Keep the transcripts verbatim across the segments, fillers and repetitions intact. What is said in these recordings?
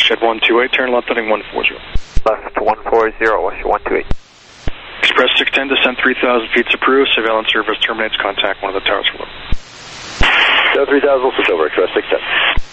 WestJet one two eight, turn left heading one four zero. Left one four zero, WestJet one two eight. Express six ten, descend three thousand feet approved, surveillance service terminates, contact one of the towers below. So three thousand, switch over, Express six ten.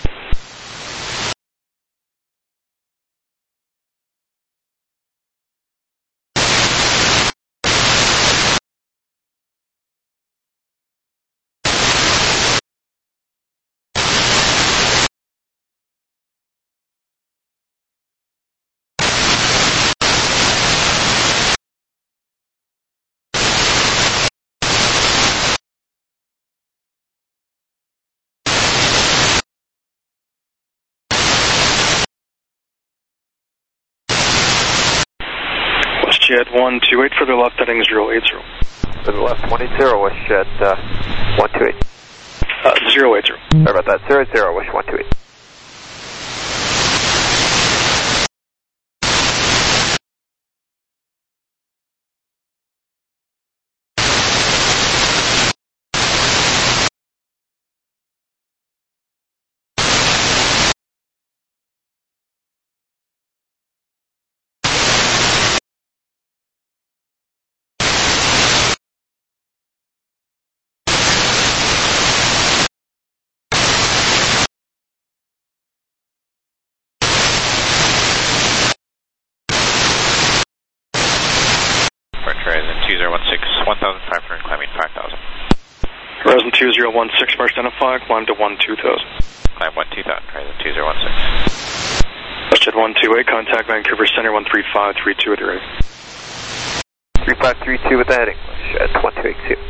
WestJet one two eight, further left heading zero eight zero. To the left one eight zero, WestJet uh, one two eight. Uh, zero eight zero. Sorry about that, zero eight zero, WestJet one two eight. two zero one six, one thousand five hundred, climbing five thousand. Horizon two zero one six, march identify, climb to one two thousand. Climb one two thousand, Horizon two zero one six. WestJet one two eight, contact Vancouver Center one three five three two at the ready. three five three two with the heading, WestJet one two eight two.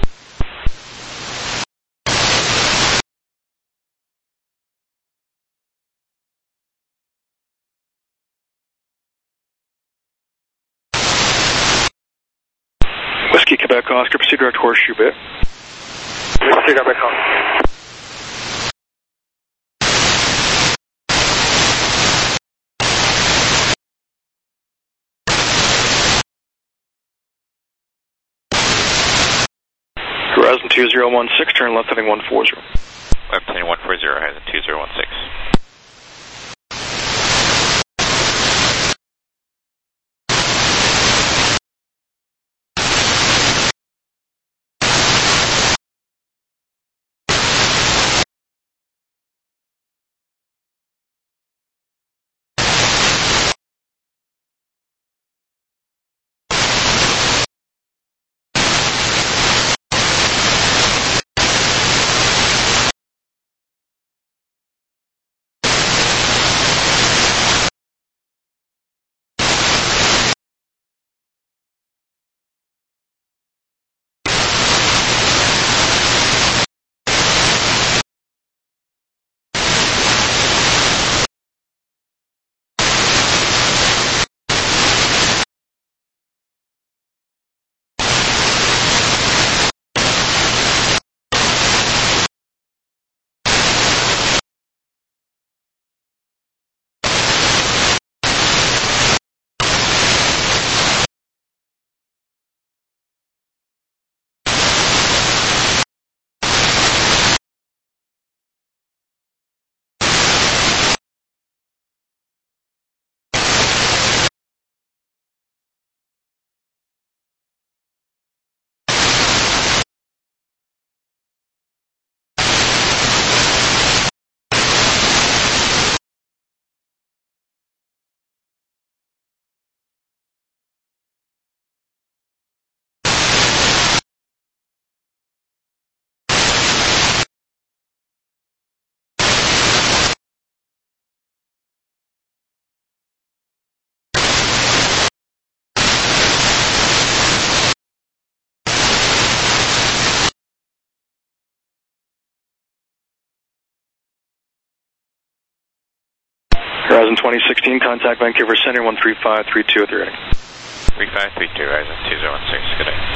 Whiskey Quebec Oscar, proceed direct Horseshoe Bay. Proceed Quebec Oscar. Horizon two zero one six, turn left heading one four zero. Left heading one four zero, Horizon two zero one six. Horizon twenty sixteen, contact Vancouver Center one three five three two at the ready. three five three two, Horizon two zero one six, good day.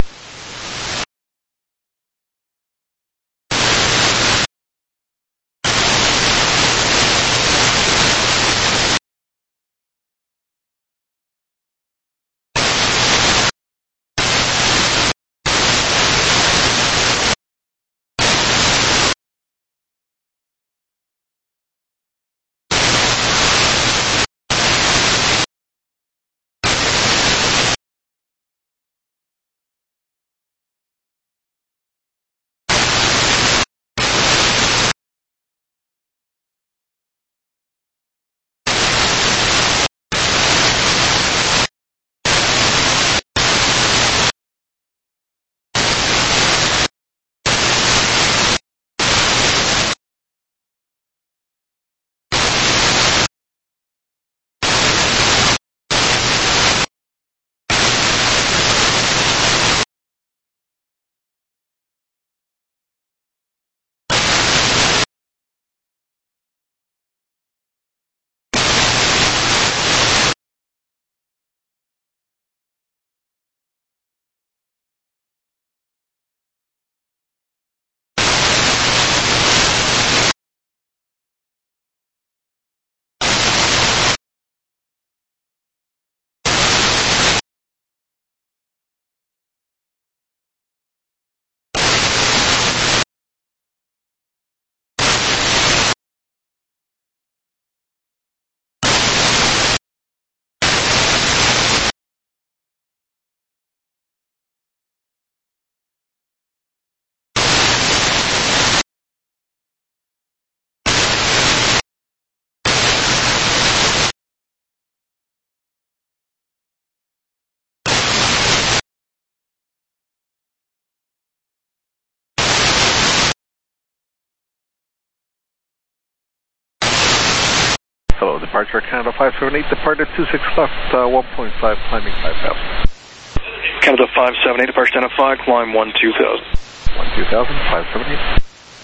Hello, departure Canada five seven eight, departed two six left, uh, one point five, climbing five thousand. Canada five seven eight, departure identified, climb one two thousand. one two thousand, five seven eight.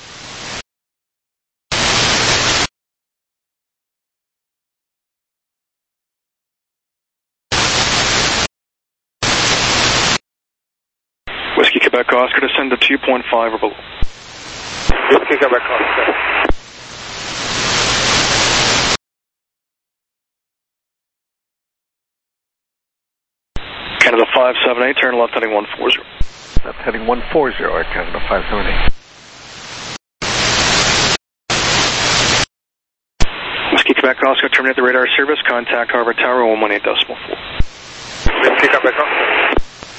Whiskey Quebec Oscar, descend to two point five or below. Whiskey Quebec Oscar. Canada five seven eight, turn left heading one four zero. Left heading one four zero at Canada five seven eight. Whiskey Quebec Oscar, terminate the radar service, contact Harvard Tower one one eight decimal four. Whiskey Quebec Oscar.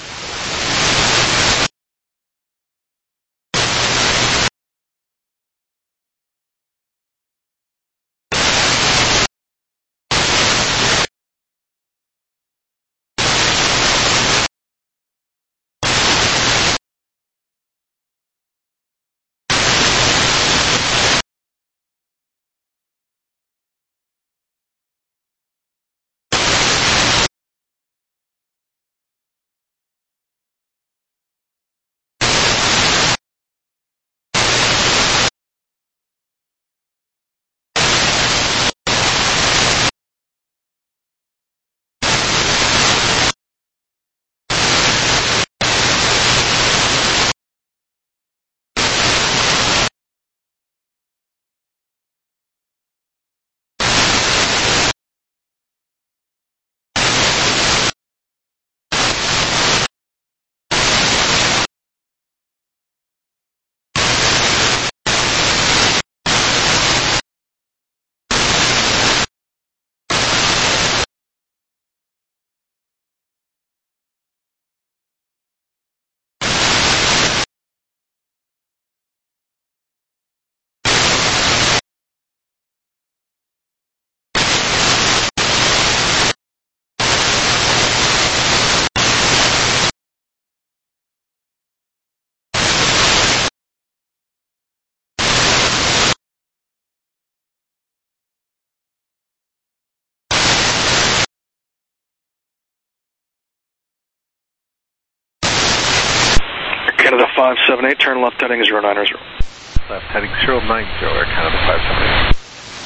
Canada five seven eight, turn left heading zero nine zero. Left heading zero nine zero at Canada five seven eight.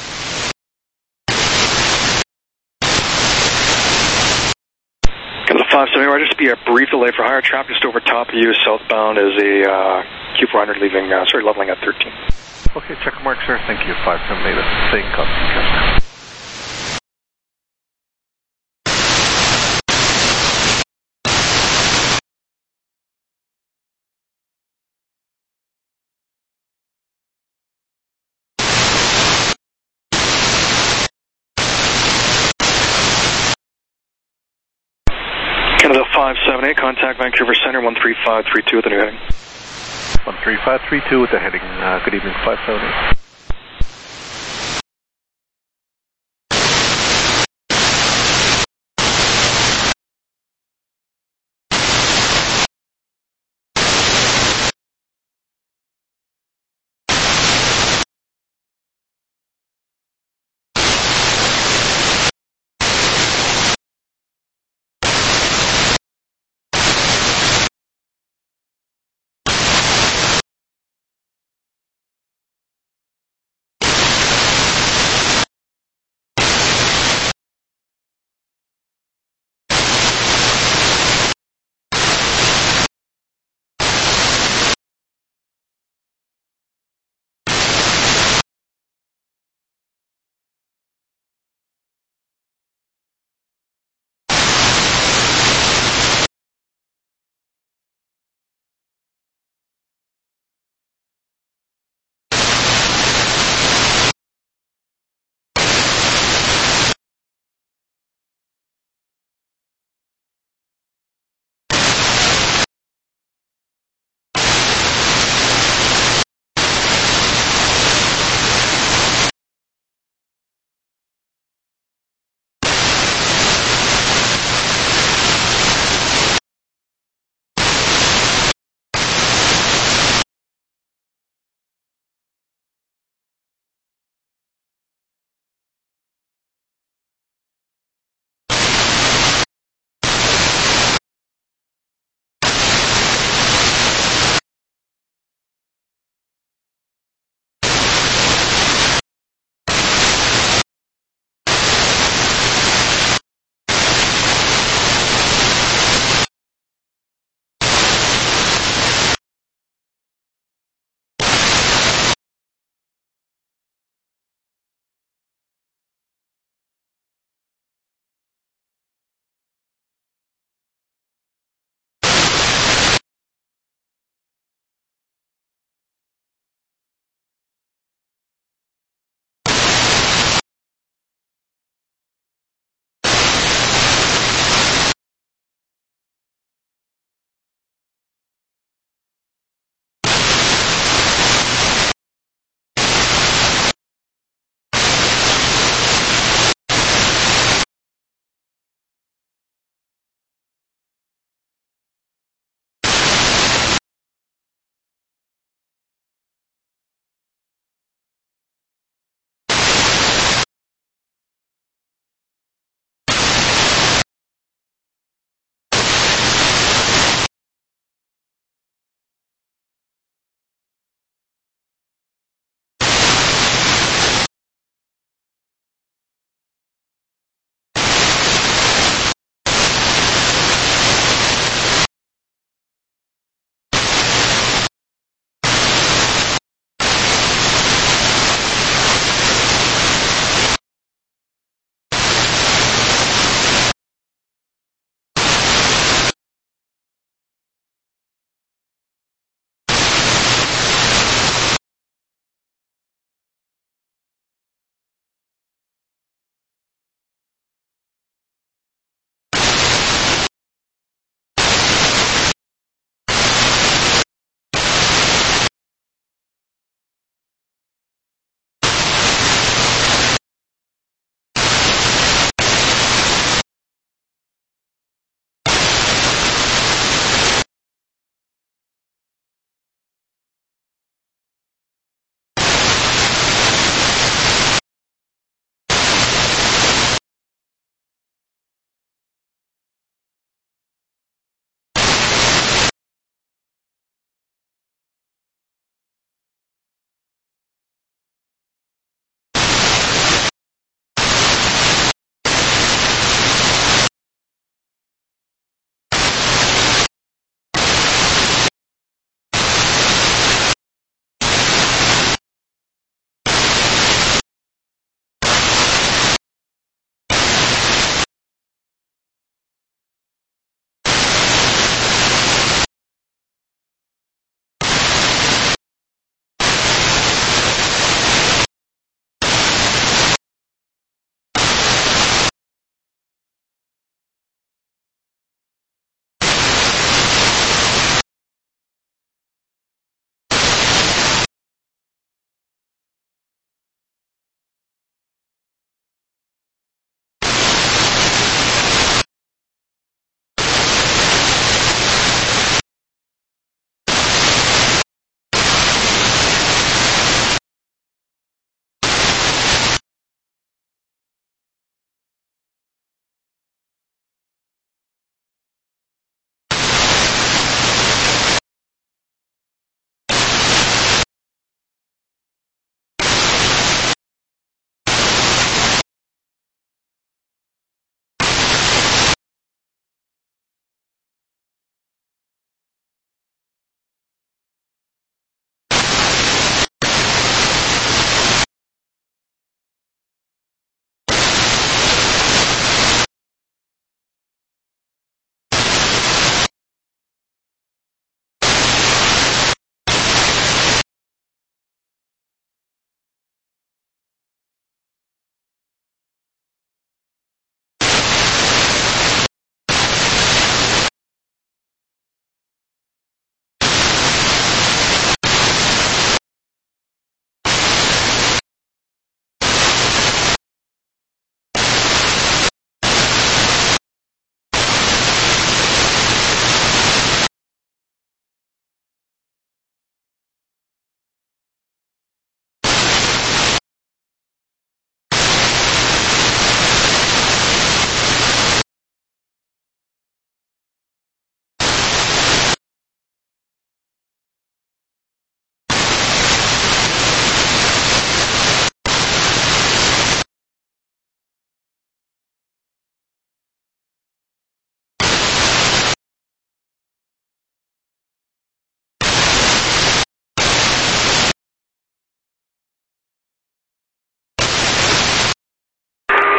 Canada five seven eight, right, just be a brief delay for higher traffic just over top of you, southbound is a uh, Q four hundred leaving, uh, sorry, leveling at thirteen. Okay, check mark, sir. Thank you. five seven eight, staying constant. Canada five seven eight, contact Vancouver Center one three five three two with the new heading. one three five three two with the heading. Uh, good evening, five seven eight.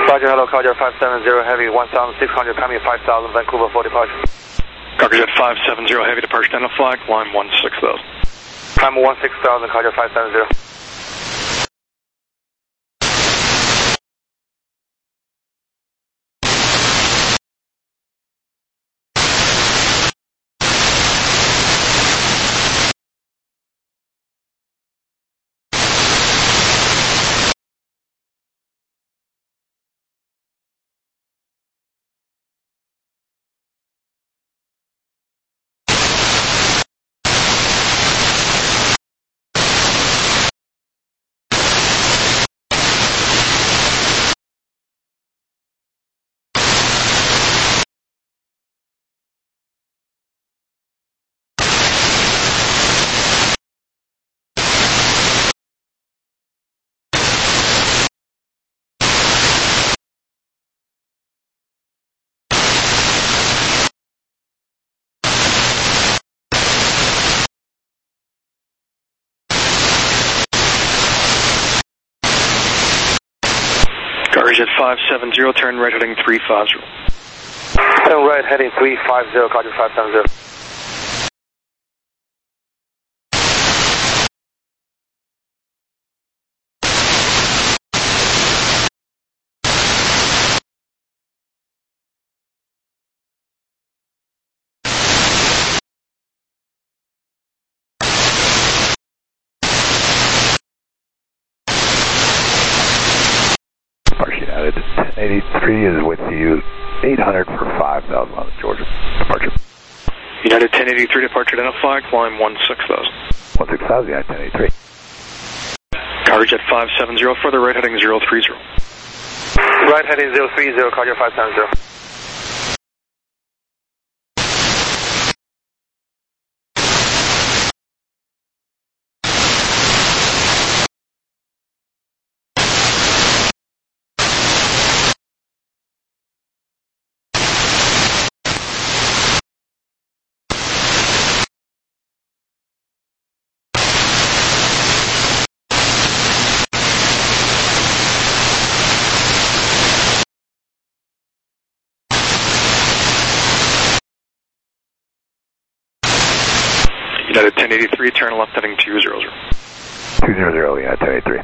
Roger, hello, Roger, five seven zero Heavy, one thousand six hundred, climbing five thousand, Vancouver forty-five. Cargojet five seven zero Heavy, departure Dental flag, climb one six thousand. Climb one six thousand, Roger, five seven zero. Cargojet five seven zero, turn right heading three five zero. Turn right heading three five zero, Roger, five seven zero. Departure United ten eighty-three is with you, eight hundred for five thousand on the Georgia. Departure. United ten eighty-three, departure Dental flag, climb one six thousand. one six thousand, United ten eighty-three. Cargojet five seven zero, further right heading zero three zero. Right heading zero three zero, Roger, five seven zero. United ten eighty-three, turn left heading two zero zero. two zero zero, United ten eighty-three.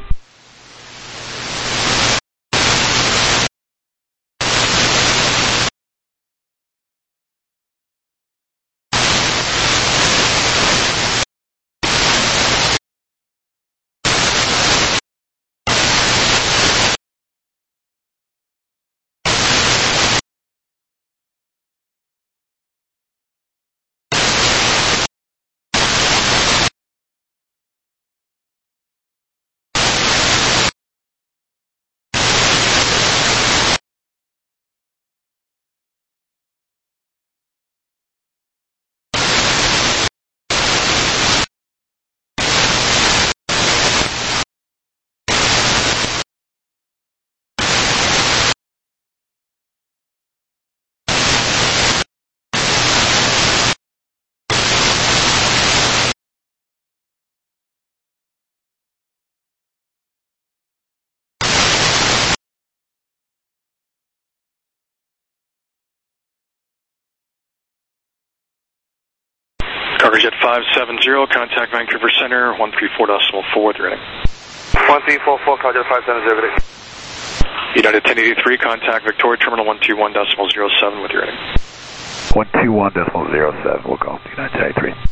Cargojet five seven zero, contact Vancouver Center, one three four decimal four with rating. one three four four, Roger, five seven zero. United ten eighty-three, contact Victoria Terminal one two one decimal zero seven with rating. one two one decimal zero seven, we'll go, United ten eighty-three.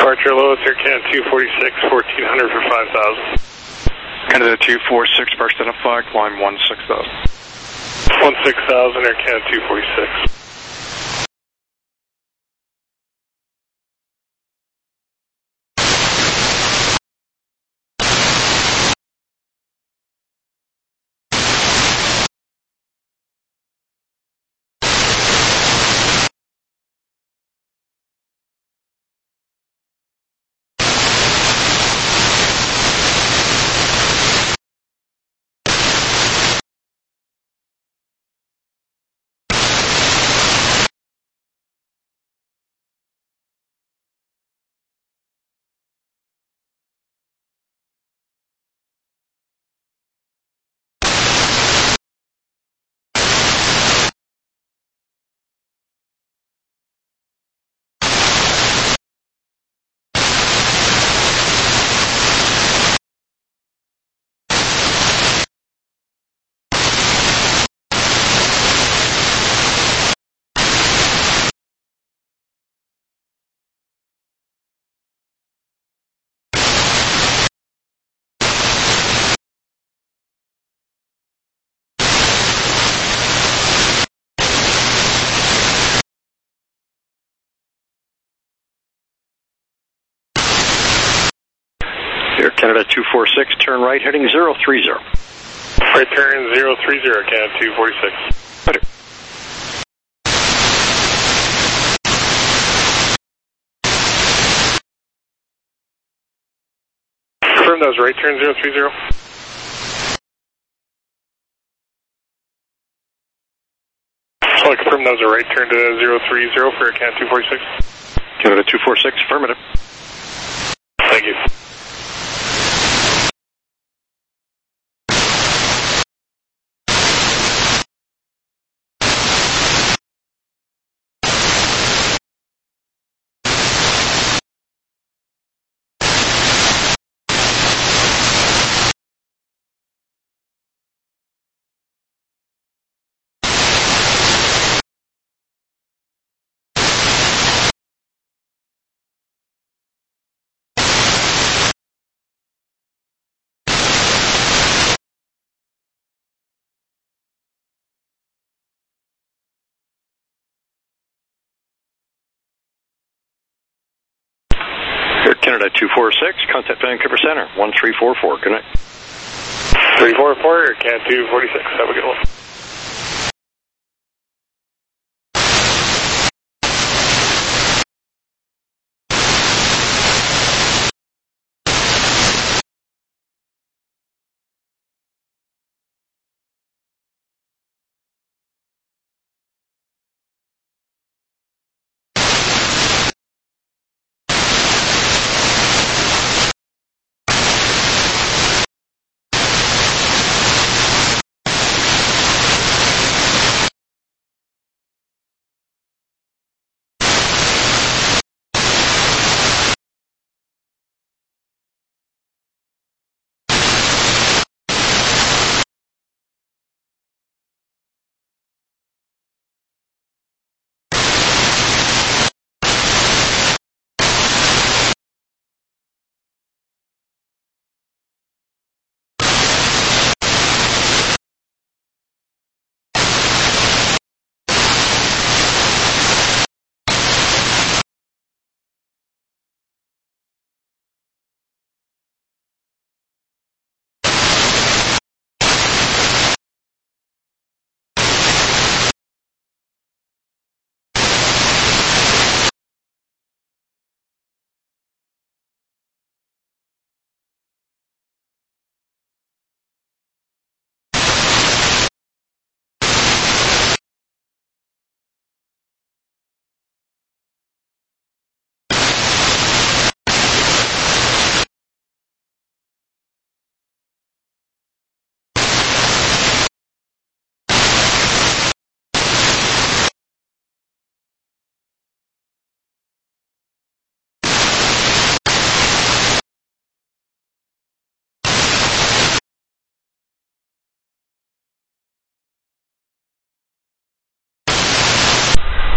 Departure Lowest, Air Canada two forty-six, fourteen hundred for five thousand. Canada two forty-six, first identified, climb one six thousand. one six thousand, Air Canada two forty-six. Air Canada two forty-six, turn right, heading zero three zero. Right turn zero three zero, Canada two forty-six. Roger. Confirm that was right turn zero three zero. Just want to confirm that was a right turn to zero three zero for Air Canada two forty-six. Canada two forty-six, affirmative. Thank you. Air Canada two forty-six, contact Vancouver Center, one three four four, good night. three four four, Air Canada two forty-six, have a good one.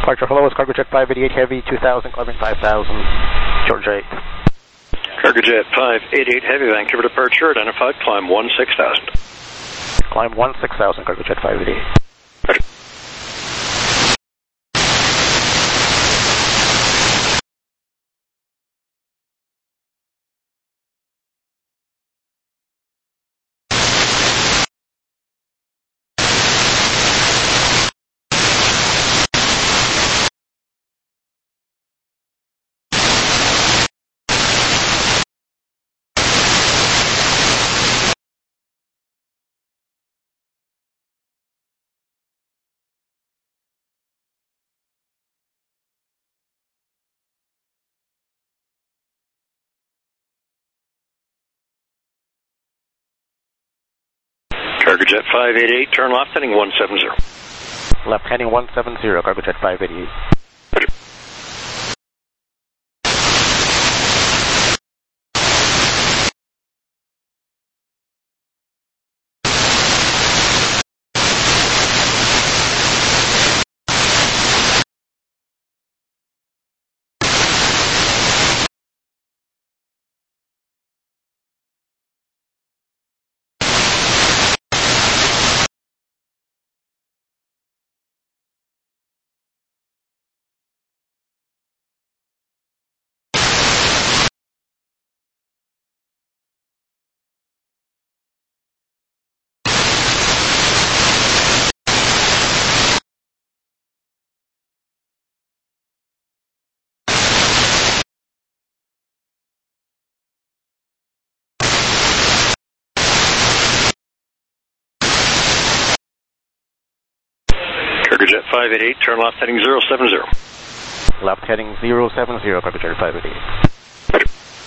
Departure, hello, it's Cargo Jet five eighty-eight Heavy, two thousand, climbing five thousand, Georgia eight. Cargo Jet five eighty-eight Heavy, Vancouver departure, identified, climb one six thousand. Climb one six thousand, Cargo Jet five eighty-eight. Roger. Cargo Jet five eighty-eight, turn left, heading one seven zero. Left heading one seven zero, Cargo Jet five eighty-eight. Roger. Cargo Jet five eighty-eight, turn left, heading zero seven zero. Left heading zero seven zero, Cargo Jet five eighty-eight. Roger.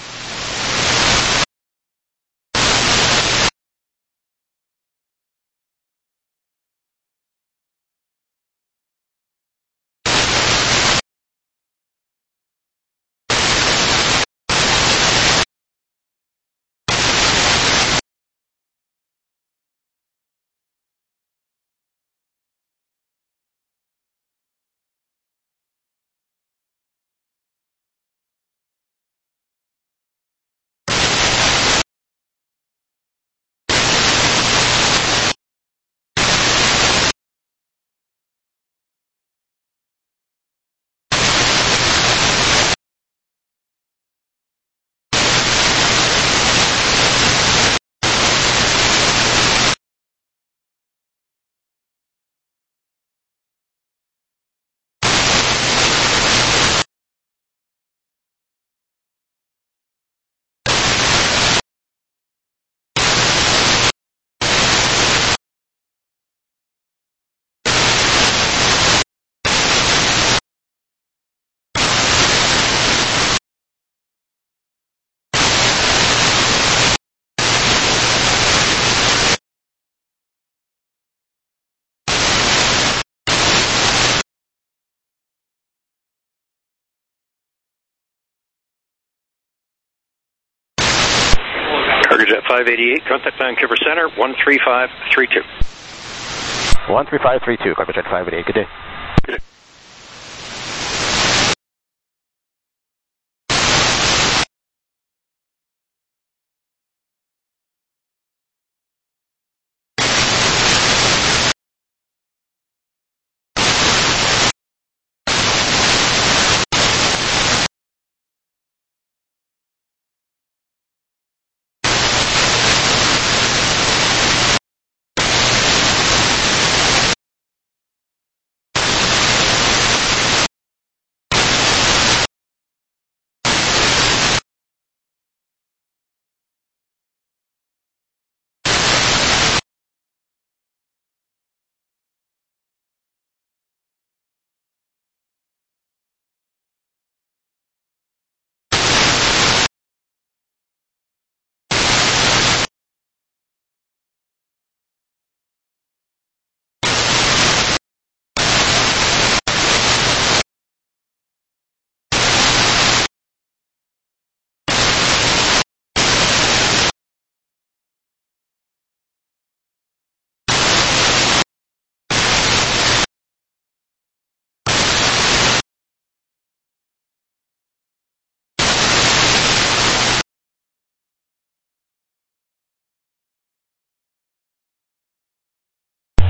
Cargo Jet five eighty-eight, contact Vancouver Center, one three five three two. one three five three two, Cargo Jet five eighty-eight, good day. Good day.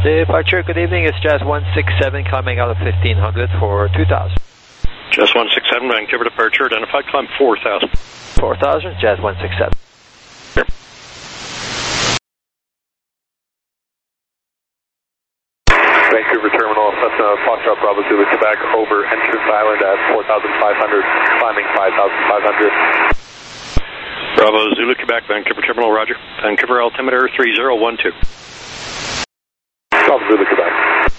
Departure, good evening. It's Jazz one six seven coming out of fifteen hundred for two thousand. Jazz one six seven, Vancouver departure, identified climb four thousand. four thousand, Jazz one six seven. Vancouver Terminal, Cessna Foxtrot Bravo Zulu, Quebec, over Entrance Island at four thousand five hundred, climbing five thousand five hundred. Bravo Zulu, Quebec, Vancouver Terminal, roger. Vancouver altimeter three zero one two. Bravo Zulu, Quebec.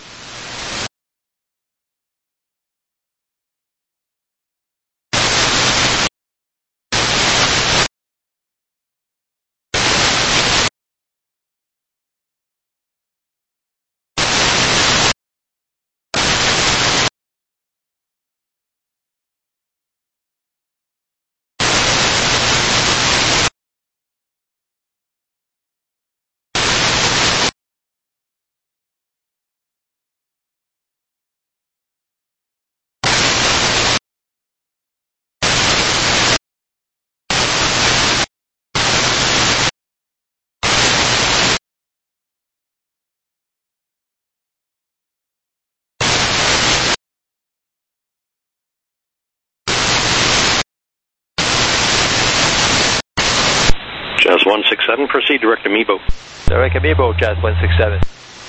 Jazz one six seven, proceed direct to Mebo. Direct to Mebo, Jazz one six seven.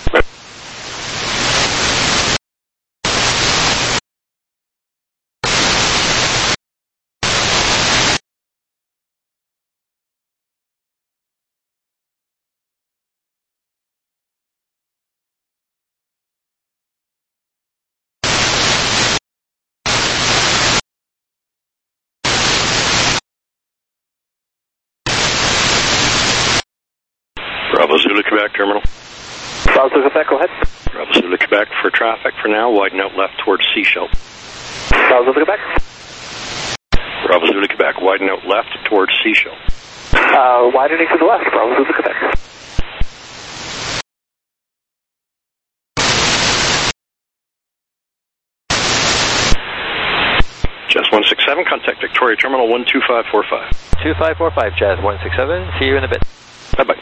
Bravo Zulu, Quebec terminal. Bravo Zulu, Quebec, go ahead. Bravo Zulu, Quebec for traffic for now, widen out left towards Seashell. Bravo Zulu, Quebec. Bravo Zulu, Quebec, widen out left towards Seashell. Uh, widening to the left, Bravo Zulu, Quebec. Jazz one six seven, contact Victoria Terminal one two five four five. two five four five, Jazz one six seven. See you in a bit. Bye-bye.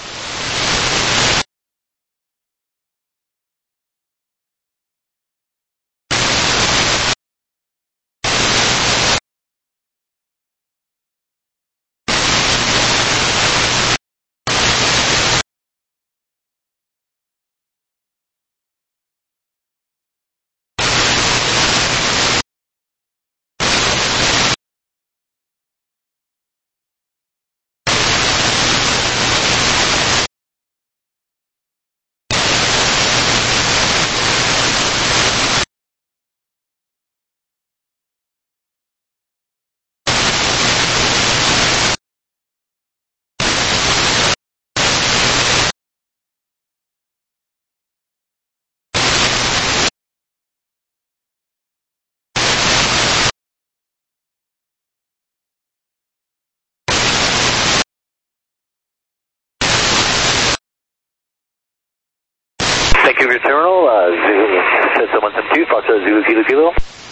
Vancouver Terminal, uh, Zulu, Cessna one seven two, Foxtrot Zulu, Kilo, Kilo.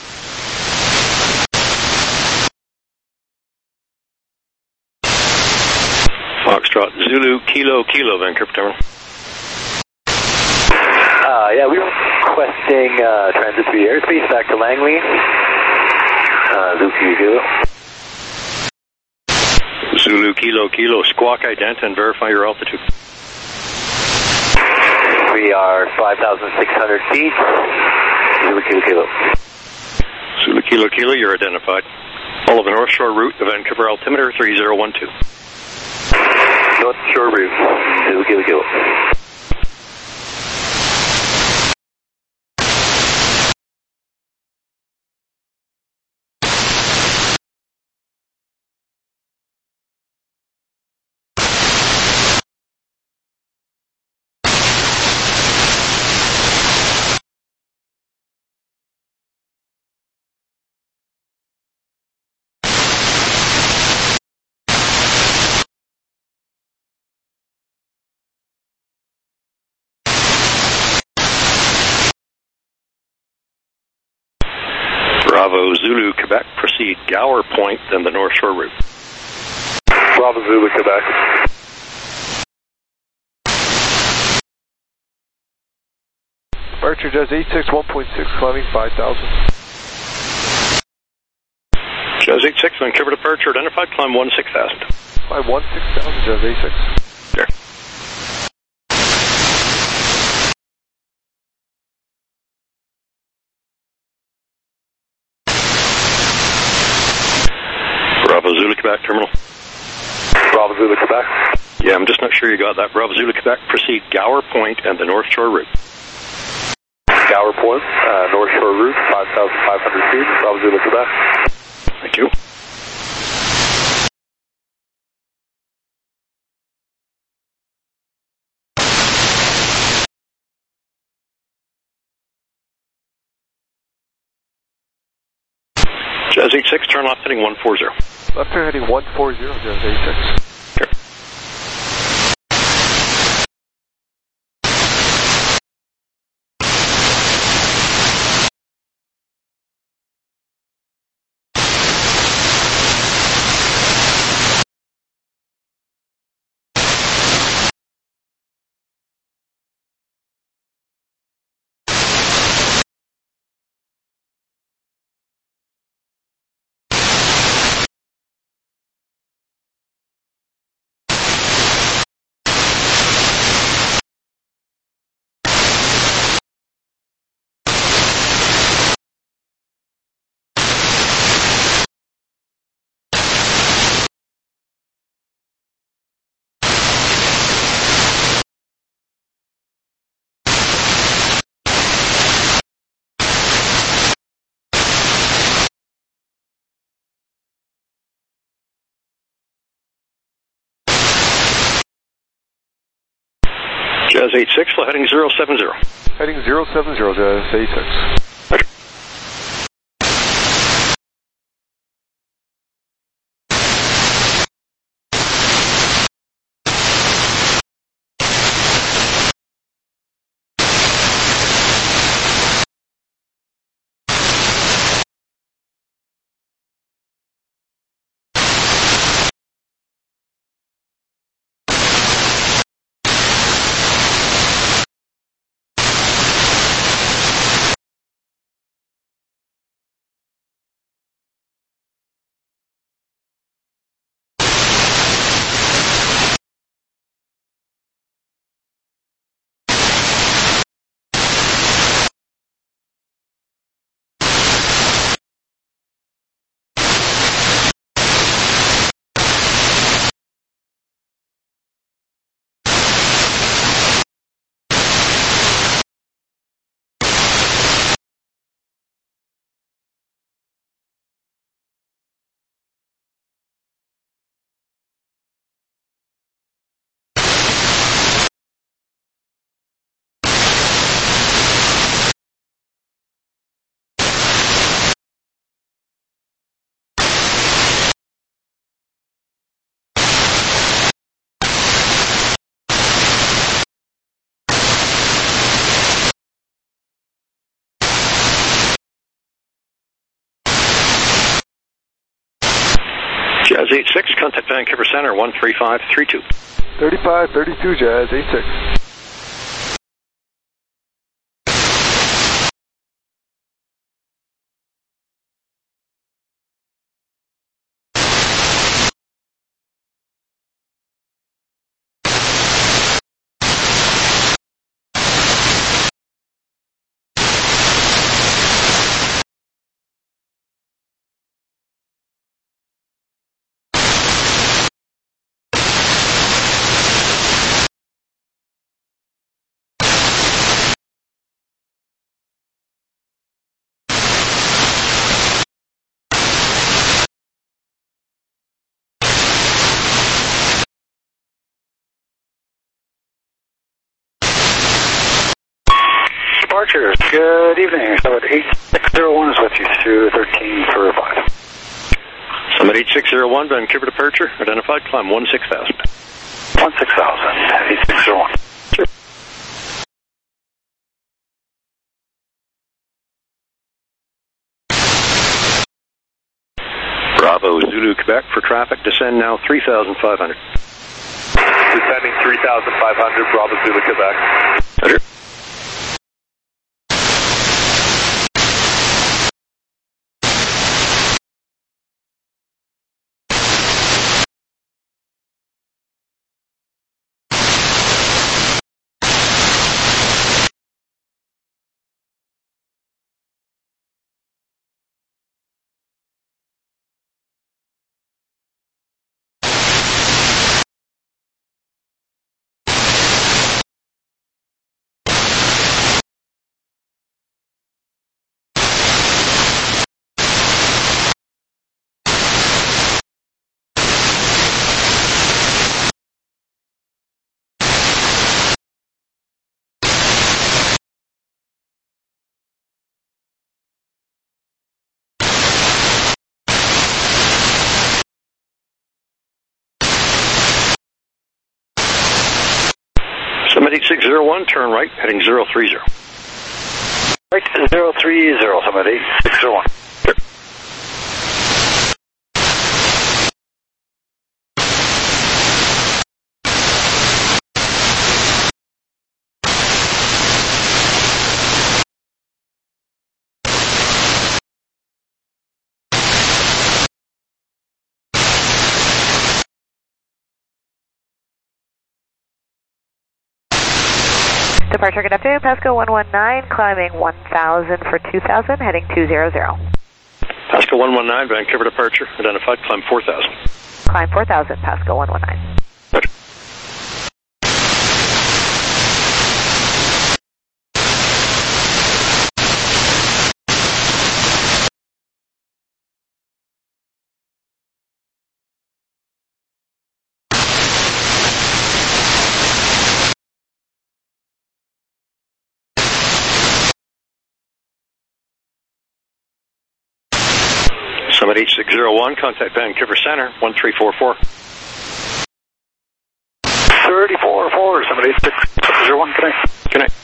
Foxtrot Zulu, Kilo, Kilo, Vancouver Terminal. Uh, yeah, we were requesting uh, transit through the airspace back to Langley. Uh, Zulu, Kilo, Kilo. Zulu, Kilo, Kilo, squawk ident and verify your altitude. We are five thousand six hundred feet. Zulu, Kilo, Kilo. Zulu, Kilo, Kilo, you're identified. Follow the North Shore route, the Vancouver altimeter three zero one two. North Shore route, Zulu, Kilo, Kilo. Bravo Zulu, Quebec, proceed Gower Point, then the North Shore route. Bravo Zulu, Quebec. Departure Jazz eighty-six, one point six, climbing five thousand. Jazz eighty-six, Vancouver departure identified, climb one six thousand. Climb one six thousand, Jazz eighty-six. There. Bravo Zulu Quebec terminal. Bravo Zulu Quebec. Yeah, I'm just not sure you got that. Bravo Zulu Quebec, proceed Gower Point and the North Shore route. Gower Point, uh, North Shore route, five thousand five hundred feet, Bravo Zulu Quebec. Thank you. Jazz eighty-six, turn left heading one forty. Left turn heading one forty, Jazz eighty-six. Okay. Jazz eighty-six, fly heading zero seven zero. Heading zero seven zero, Jazz eighty-six. Jazz eighty-six, contact Vancouver Center, one three five three two. thirty-five thirty-two, Jazz eighty-six. Departures, good evening. Summit eight six zero one is with you through thirteen for five. Summit eight six zero one, Vancouver departure, identified, climb one six thousand. one six thousand, eight six zero one. Sure. Bravo Zulu Quebec for traffic, descend now three thousand five hundred. Descending three thousand five hundred, Bravo Zulu Quebec. Roger. Summit eight six zero one, turn right, heading zero three zero. Right, zero three zero, Summit eight six zero one. Departure, good afternoon, Pasco one one nine, climbing one thousand for two thousand, heading two zero zero. Pasco one one nine, Vancouver departure, identified, climb four thousand. Climb four thousand, Pasco one one nine. Roger. Summit eight six zero one, contact Vancouver Center, one three four four. three four four, Summit eight six zero one, connect. Connect.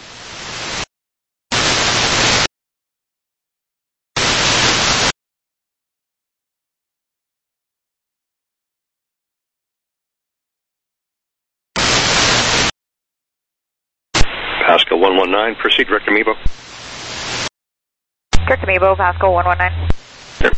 Pasco one one nine, proceed direct to Mebo. Direct to Mebo, Pasco one one nine. Here.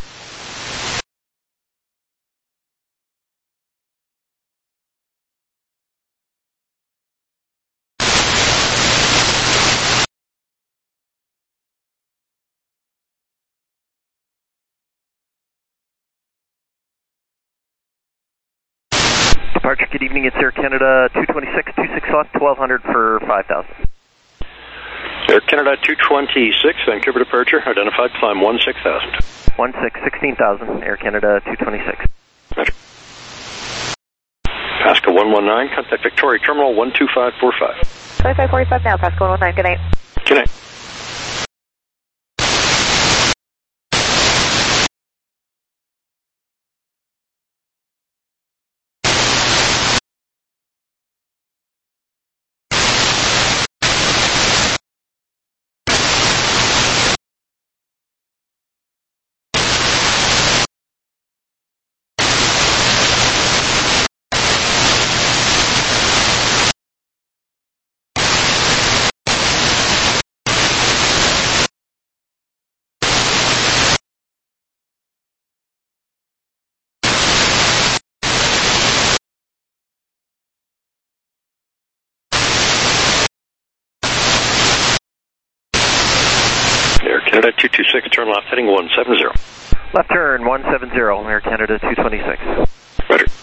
Departure, good evening, it's Air Canada two twenty-six, two six left, twelve hundred for five thousand. Air Canada two twenty-six, Vancouver departure, identified, climb one six thousand. one six, sixteen thousand, Air Canada two twenty-six. Roger. Pasco one one nine, contact Victoria Terminal one two five four five. twenty-five forty-five now, Pasco one one nine, good night. Good night. Canada two two six, turn left, heading one seven zero. Left turn, one seven zero, Air Canada two twenty-six. Roger.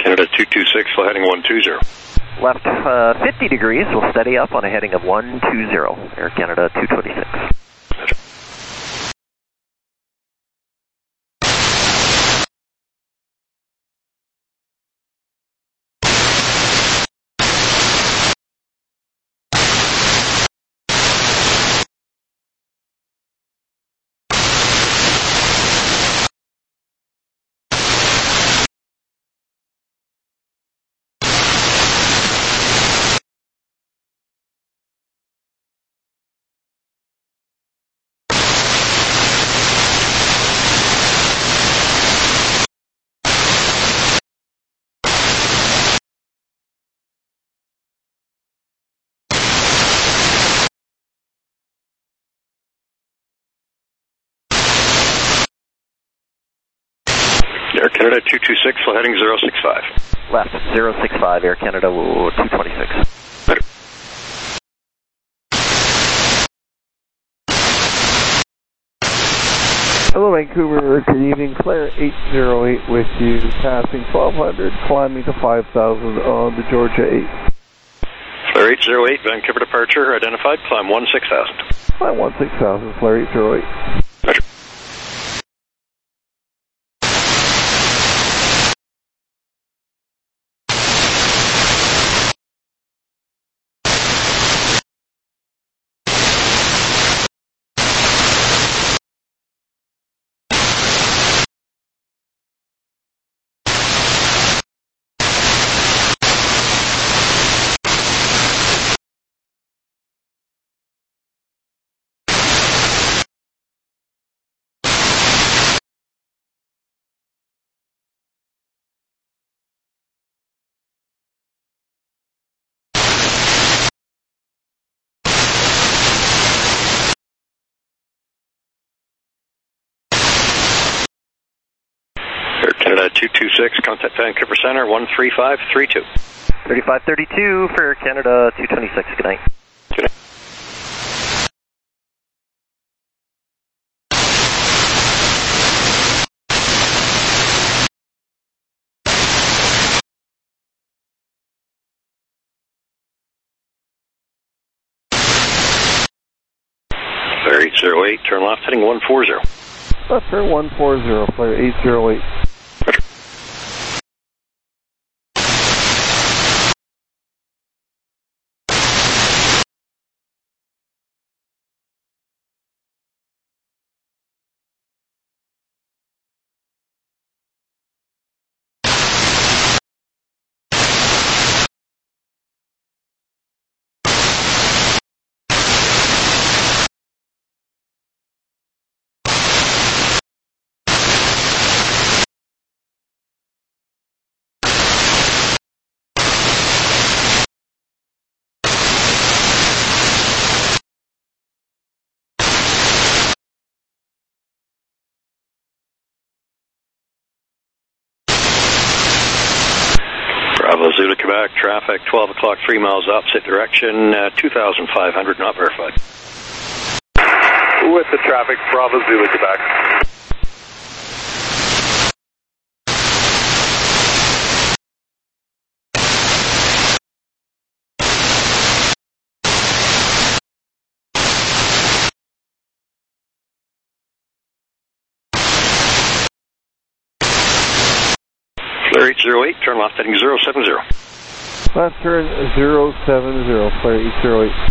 Canada two two six, flight heading one two zero. Left uh, fifty degrees, we'll steady up on a heading of one two zero, Air Canada two twenty-six. Air Canada two two six, flight heading zero six five. Left, zero six five, Air Canada two twenty-six. Better. Hello, Vancouver. Good evening. Flare eight zero eight with you, passing twelve hundred, climbing to five thousand on the Georgia eight. Flare eight zero eight, Vancouver departure, identified, climb one six thousand. Climb one six thousand, Flare eight zero eight. Better. Air Canada two two six, contact Vancouver Center one three five three two. thirty-five thirty-two for Air Canada two twenty-six, good night. Good night. Flare eight zero eight, turn left, heading one four zero. Left turn one four zero, Flare eight zero eight. Bravo Zulu, Quebec, traffic twelve o'clock, three miles opposite direction, uh, two thousand five hundred, not verified. With the traffic, Bravo Zulu, Quebec. Flare eight zero eight, turn left, heading zero seven zero. Left turn zero seven zero, Flare eight zero eight.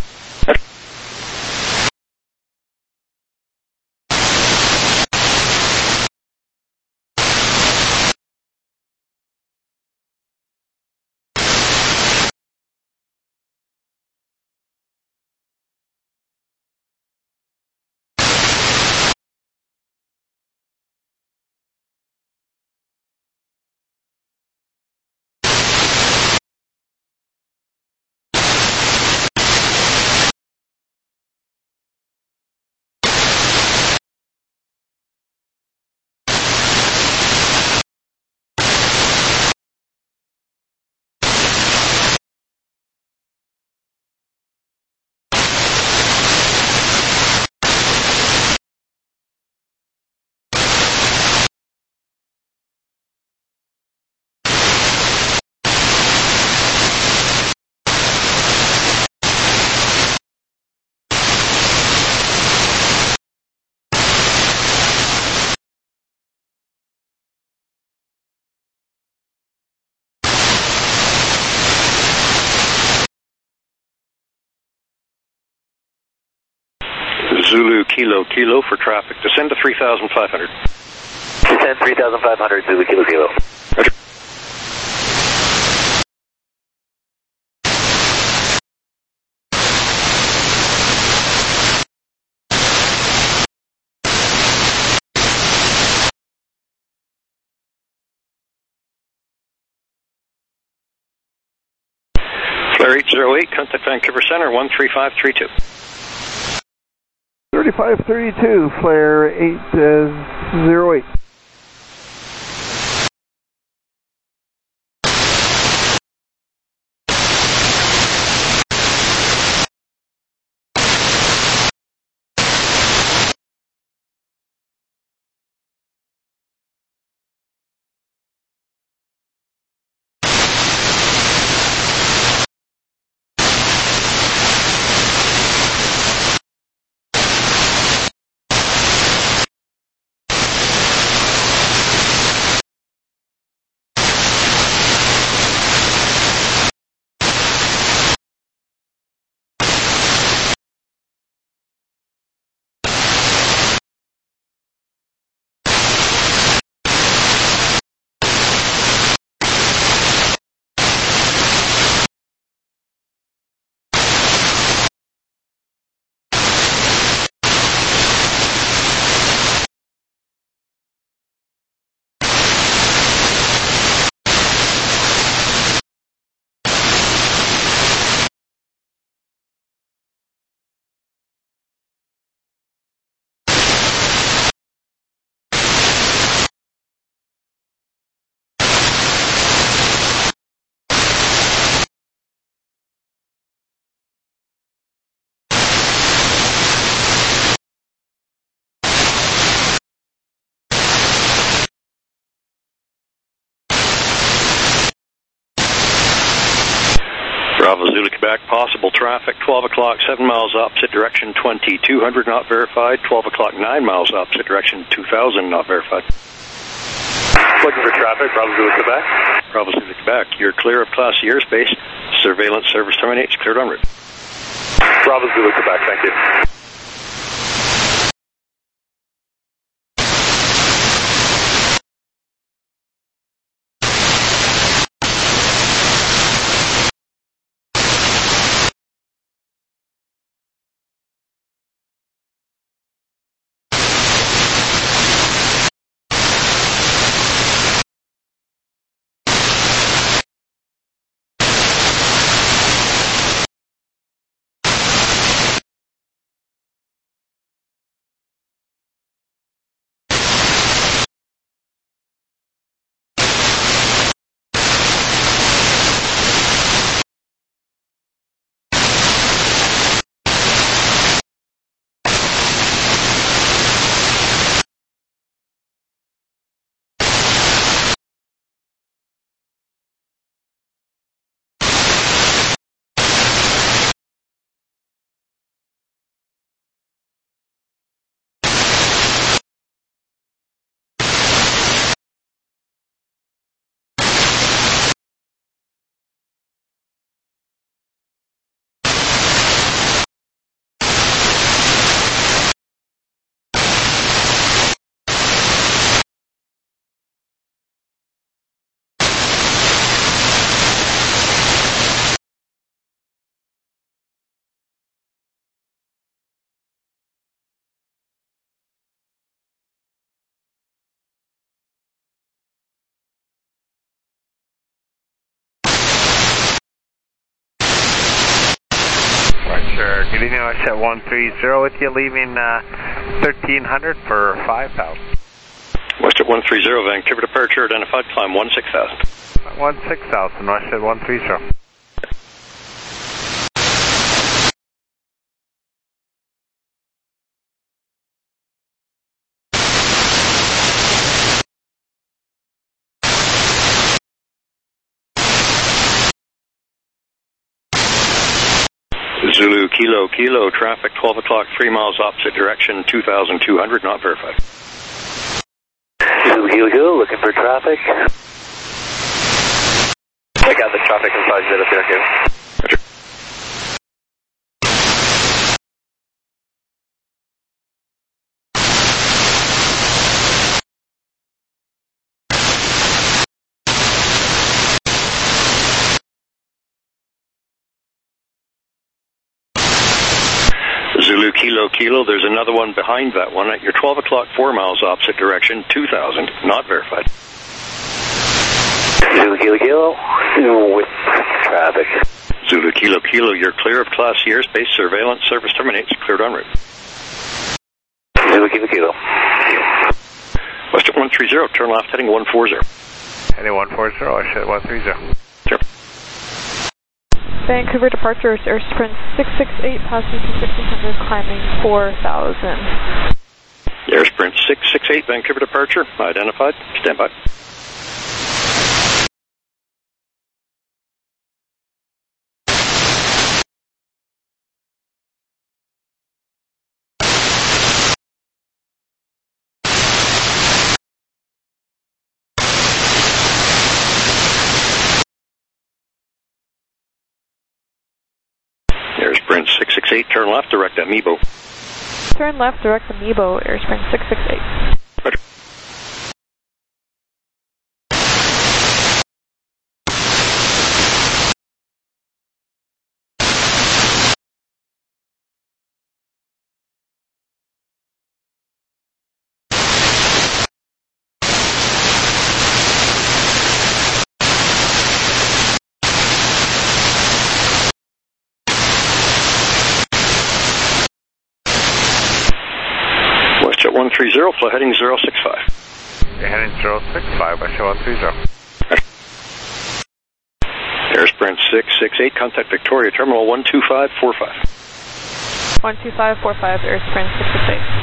Zulu Kilo Kilo for traffic. Descend to three thousand five hundred. Descend three thousand five hundred, Zulu Kilo Kilo. Roger. Flare eight zero eight, contact Vancouver Center, one three five three two. thirty-five thirty-two, flare eight zero eight. Bravo Zulu Quebec, possible traffic, twelve o'clock, seven miles opposite direction, twenty-two hundred not verified, twelve o'clock, nine miles opposite direction, two thousand not verified. Looking for traffic, Bravo Zulu Quebec. Bravo Zulu Quebec, you're clear of Class C airspace, surveillance service terminates, cleared en route. Bravo Zulu Quebec, thank you. Good evening, I set one three zero with you, leaving uh, thirteen hundred for five thousand. Westjet one three zero, Vancouver departure identified, climb one six thousand. one six thousand, Westjet one three zero. Zulu Kilo Kilo, traffic twelve o'clock, three miles opposite direction, two thousand two hundred not verified. Zulu Kilo Kilo, looking for traffic. I got the traffic inside Zeta Syracuse. Zulu Kilo Kilo, there's another one behind that one at your twelve o'clock, four miles opposite direction, two thousand, not verified. Zulu Kilo Kilo, with traffic. Zulu Kilo Kilo, you're clear of Class C airspace, surveillance, service terminates, cleared en route. Zulu Kilo Kilo. West at one three zero, turn left heading one four zero. Heading one four zero, I said one three zero. Sure. Vancouver departure, Air Sprint six six eight, passing to fifteen hundred, climbing four thousand. Air Sprint six six eight, Vancouver departure, identified, stand by. Air Sprint six six eight, turn left, direct Amiibo. Turn left, direct Amiibo, Air Sprint six six eight. Roger. one three zero, flight heading zero six five. You're heading zero six five, I show one three zero. Air Sprint six six eight, contact Victoria, terminal one two five four five. one two five four five, Air Sprint six six eight.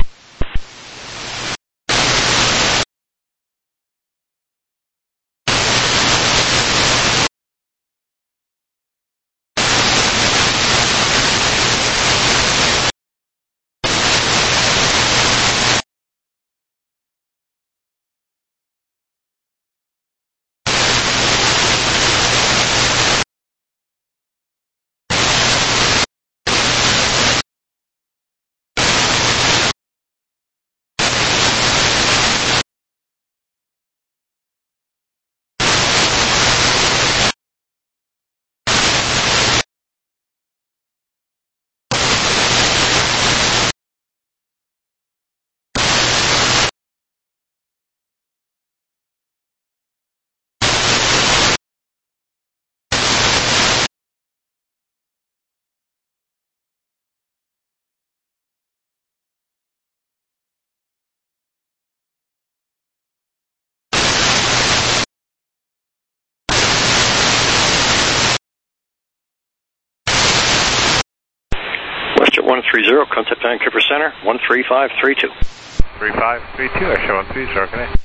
West at one three zero, contact Vancouver Center, one three five three two. three five three two, I show one three zero, connect.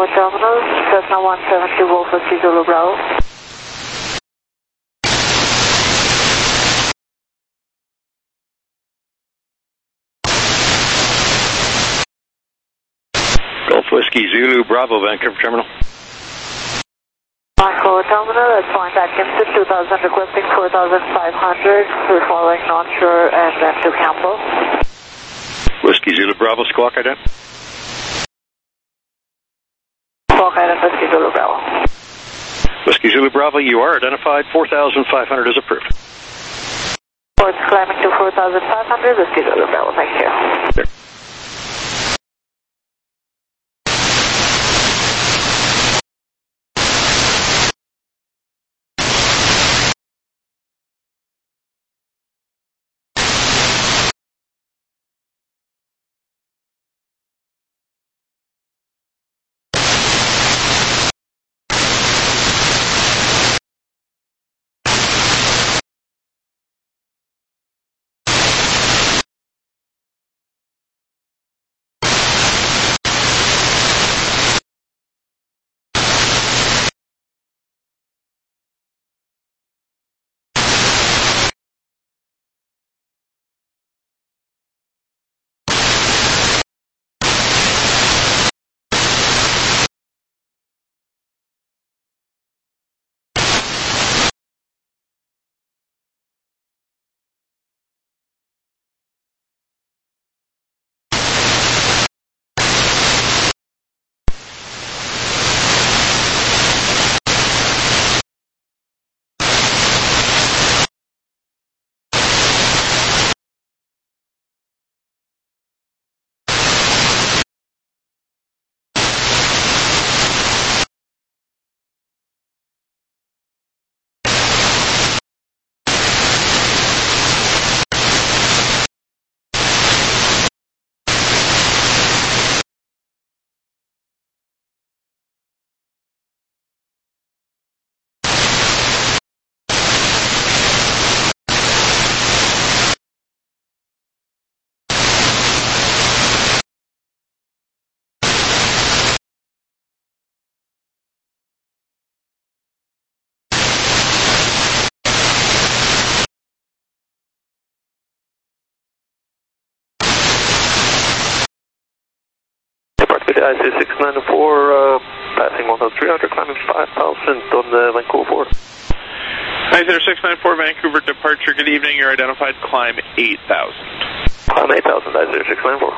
Terminal, Cessna one seven two Wolf Whiskey Zulu Bravo. Golf Whiskey Zulu Bravo, Vancouver Terminal. Vancouver Terminal, at Point Atkinson, two thousand requesting four thousand five hundred. We're following Northshore and then to Campbell. Whiskey Zulu Bravo, Squawk Ident. Squawk Ident, Whiskey Zulu Bravo. Whiskey Zulu Bravo, you are identified. four thousand five hundred is approved. Ports climbing to four thousand five hundred, Whiskey Zulu Bravo, thank you. There. I C six nine four, uh, passing one thousand three hundred, climbing five thousand on the Vancouver four. I C six nine four, Vancouver departure, good evening, you're identified, climb eight thousand. Climb eight thousand, I C six nine four.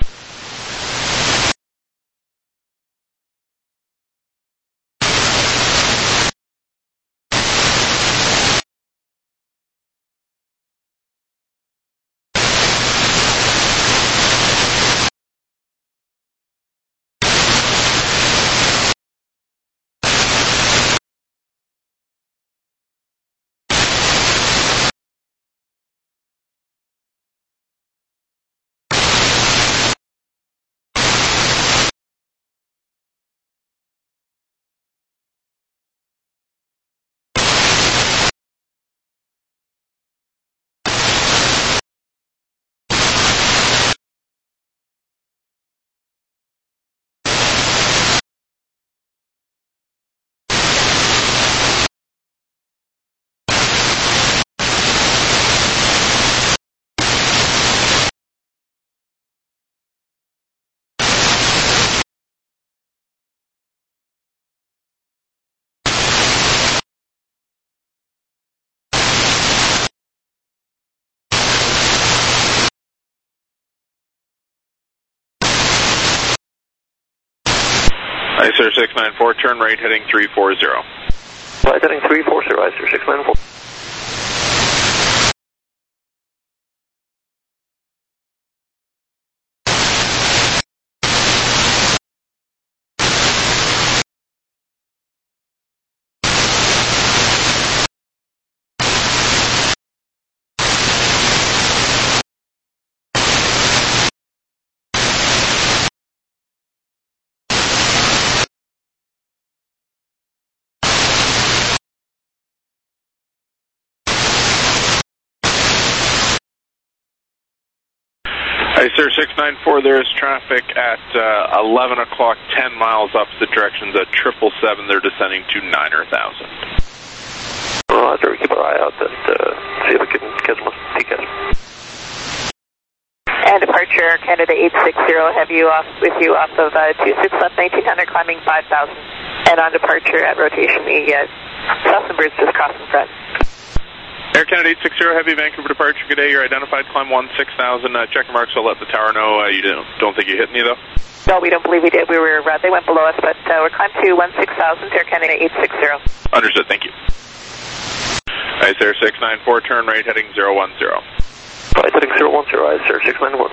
I C six nine four, turn right heading three four zero. Right heading three four zero, I C six nine four. Hi, sir, six nine four, there is traffic at uh, eleven o'clock, ten miles opposite directions at triple seven. They're descending to Niner thousand. Roger, keep our eye out and uh, see if we can catch them T C A S. And departure, Canada eight six zero, have you off with you off of uh, two six left, nineteen hundred, climbing five thousand. And on departure at rotation E, uh, Southernbird's just crossing front. Air Canada eight six zero, heavy Vancouver departure, good day. You're identified, climb one six thousand. Uh, check your marks, I'll let the tower know. Uh, you don't, don't think you hit any, though? No, we don't believe we did. We were, uh, they went below us, but uh, we're climbed to one six thousand, Air Canada eight six zero. Understood, thank you. Ice Air six nine four, turn right heading zero one zero. Right heading zero one zero, Ice Air six nine one.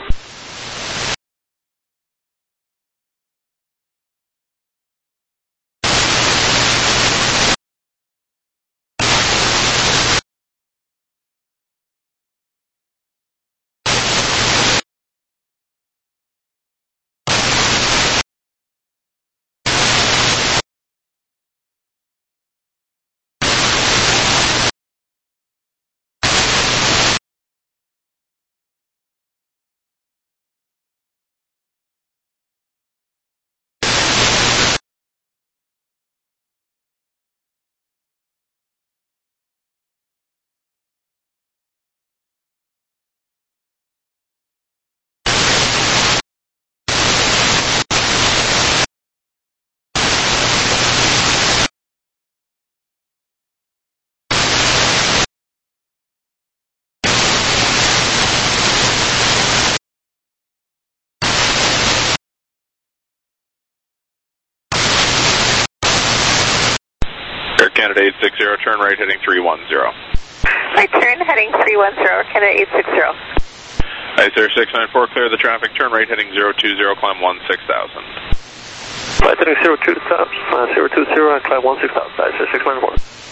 Air Canada eight six zero, turn right heading three one zero. Right turn heading three one zero, Canada eight six zero. Ice Air six nine four, clear the traffic, turn right heading zero two zero, climb one six thousand. Right heading zero two zero, uh, zero two zero, and climb one six thousand, Ice Air six nine four.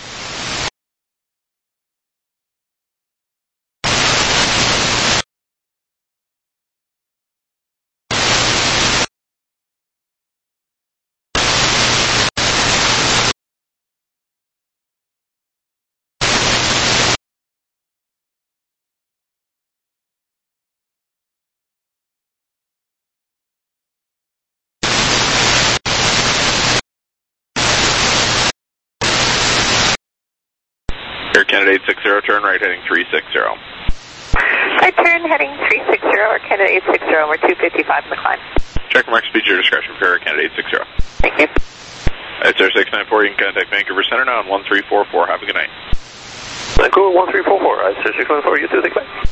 Air Canada eight six zero, turn right heading three six zero. Right turn heading three six zero, Air Canada eight six zero, we're two fifty-five in the climb. Check mark, speed your discretion for Air Canada eight six zero. Thank you. Ice Air six nine four, you can contact Vancouver Center now on one three four four. Have a good night. Vancouver one three four four, Ice Air six nine four, you too, thank you.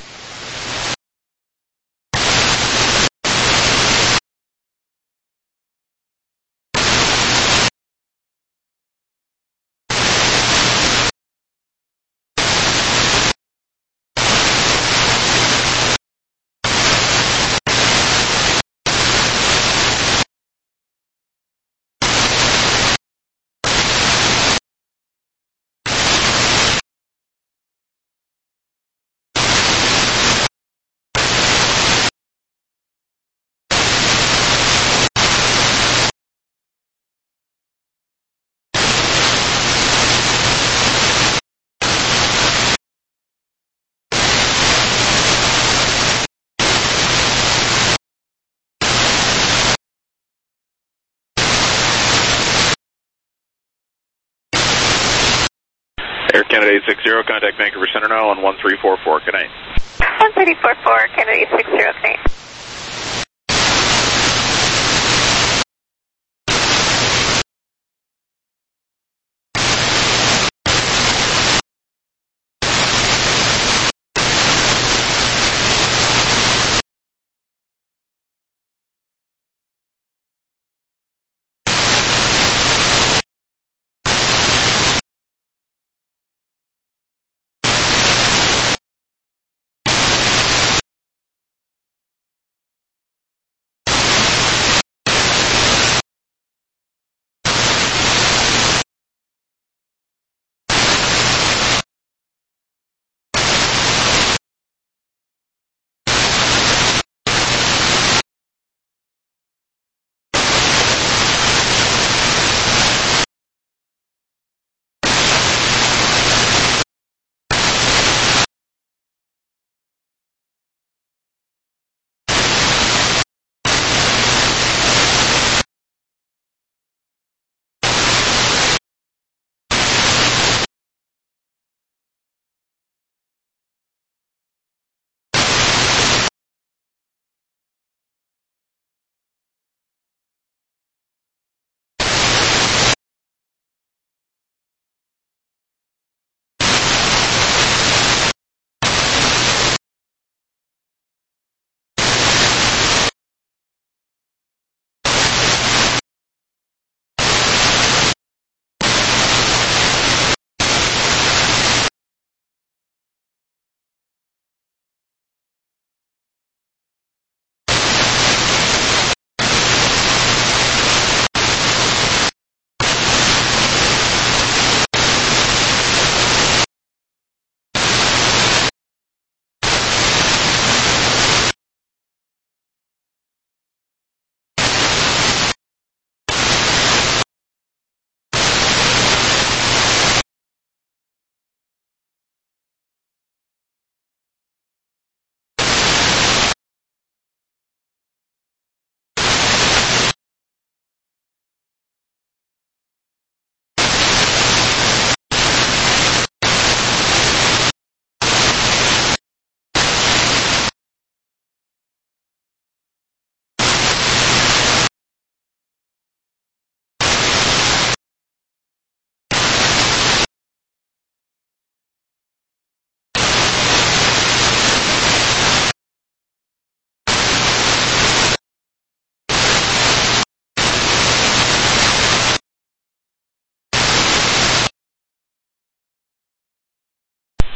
Air Canada eight six zero, contact Vancouver Center now on one three four four. Good night. one three four four, Canada eight six zero, good night.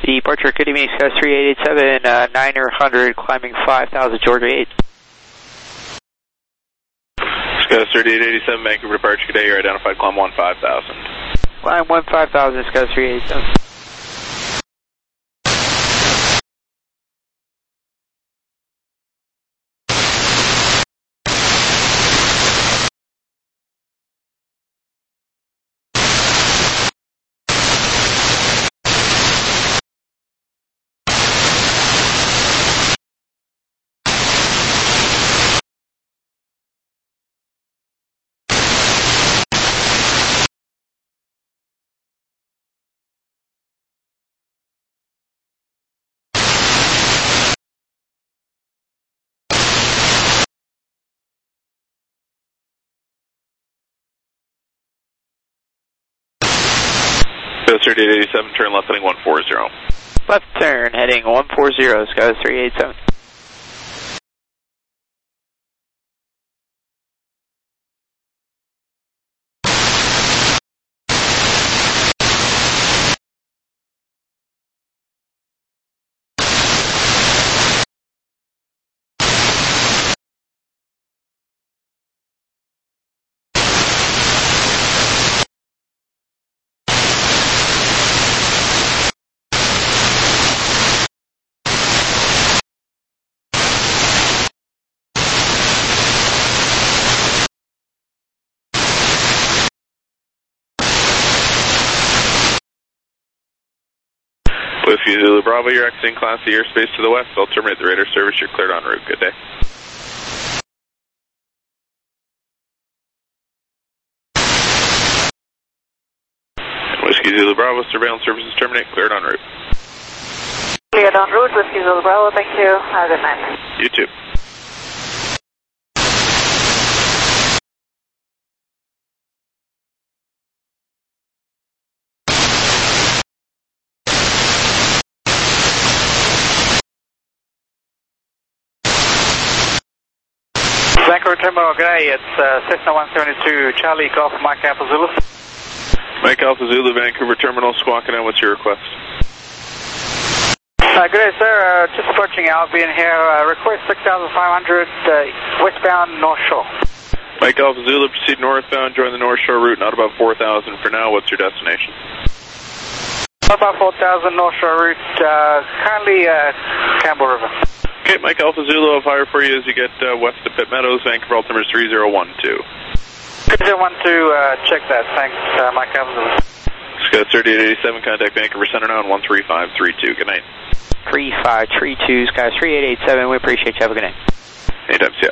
Departure, good evening, Sky three eight eight seven, uh, nine hundred, climbing five thousand, Georgia eight. Sky thirty-eight eighty-seven, Vancouver departure, good day, you're identified, climb one five thousand. Climb one five thousand, Sky three eight seven. Sky thirty-eight eighty-seven, turn left heading one four zero. Left turn, heading one four zero, Sky three eight seven. Whiskey Zulu Bravo, you're exiting Class C airspace to the west. I'll terminate the radar service. You're cleared en route. Good day. Whiskey Zulu Bravo, surveillance services terminate. Cleared en route. Cleared en route, Whiskey Zulu Bravo, thank you. Have a good night. You too. Vancouver Terminal, good day. It's uh, Cessna one seventy-two, Charlie Golf, Mike Alpha Zulu. Mike Alpha Zulu, Vancouver Terminal, squawking out. What's your request? Uh, good day, sir. Uh, just approaching Albion here. Uh, request six thousand five hundred, uh, westbound North Shore. Mike Alpha Zulu, proceed northbound, join the North Shore route, not about four thousand for now. What's your destination? About four thousand North Shore route, uh, currently uh, Campbell River. Okay, Mike Alpha Zulu, I'll fire for you as you get uh, west of Pitt Meadows, Vancouver altimeter is three zero one two. three zero one two, uh, check that. Thanks, uh, Mike Alpha Zulu. Sky thirty-eight eighty-seven, contact Vancouver Center now on one three five three two. Good night. three five three two, Sky three eight eight seven, we appreciate you. Have a good night. Anytime, see ya.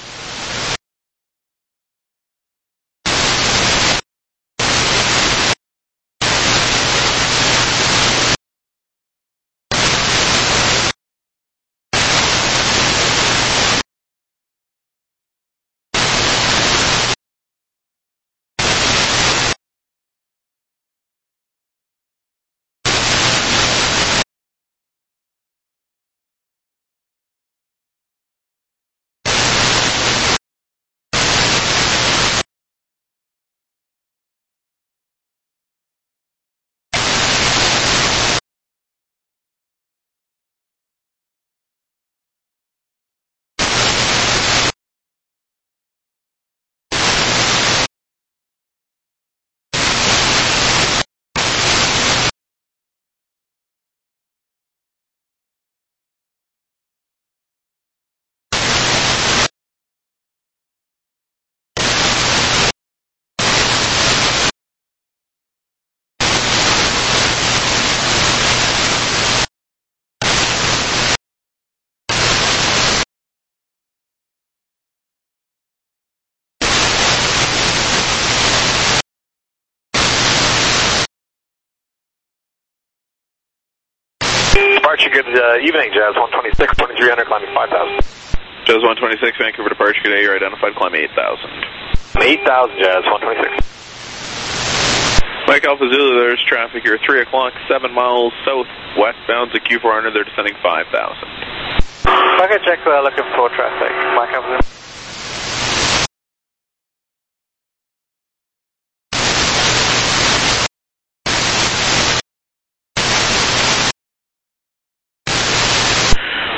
Departure, good uh, evening, Jazz one twenty-six, twenty-three hundred, climbing five thousand. Jazz one twenty-six, Vancouver departure, good day, you're identified, climb eight thousand. eight thousand, Jazz one twenty-six. Mike Alpha Zulu, there's traffic here, three o'clock, seven miles south, westbound to Q four hundred, they're descending five thousand. Okay, check, uh, looking for traffic. Mike Alpha Zulu.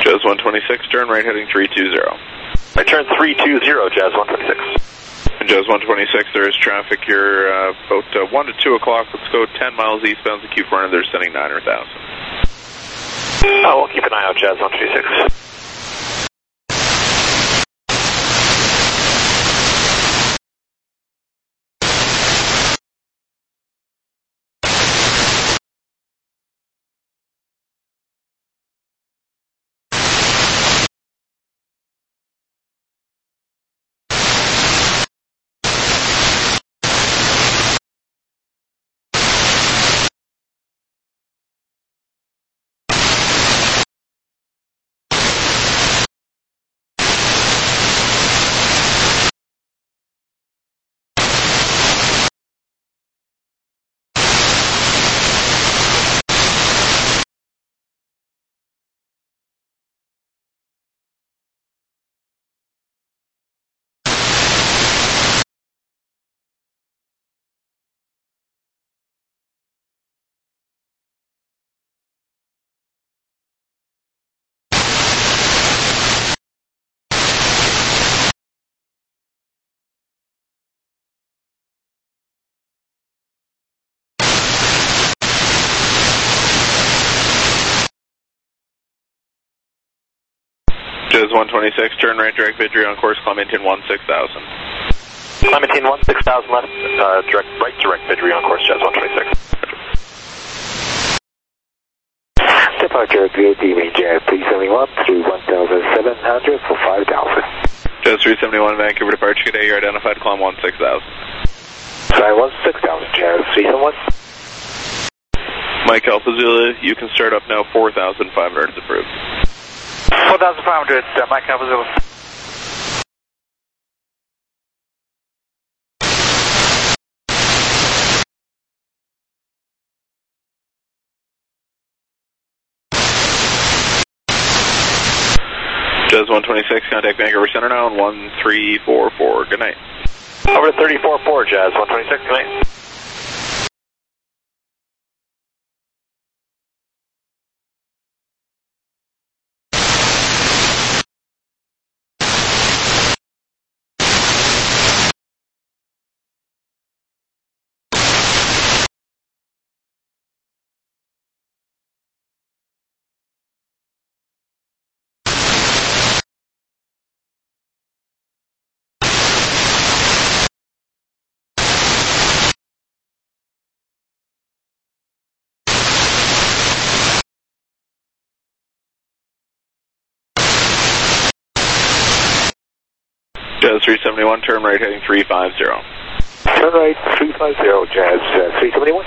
Jazz one twenty-six, turn right heading three two zero. I turn three two zero, Jazz one twenty-six. And Jazz one twenty-six, there is traffic here uh, about uh, one to two o'clock. Let's go ten miles eastbound to Q four hundred. They're sending nine hundred thousand. Oh, we'll keep an eye out, Jazz one twenty-six. Jazz one twenty-six, turn right direct Vidry on course, Clementine one six thousand. Clementine one six thousand left, uh, direct, right direct Vidry on course, Jazz one twenty-six. Departure V A T range Jazz three seventy-one through one thousand seven hundred for five thousand. Jazz three seventy-one, Vancouver departure today, you're identified, climb one six thousand. Sorry, one six thousand, Jazz three seventy-one. Mike Alpha Zulu, you can start up now, four thousand five hundred is approved. four thousand five hundred, uh, Mike Alpha Zulu. Jazz one twenty-six, contact Vancouver Center now on one three four four. Good night. Over to thirty-four four, Jazz one twenty-six, good night. Jazz three seventy-one, turn right heading three five zero. Turn right three five zero, Jazz uh, three seventy-one.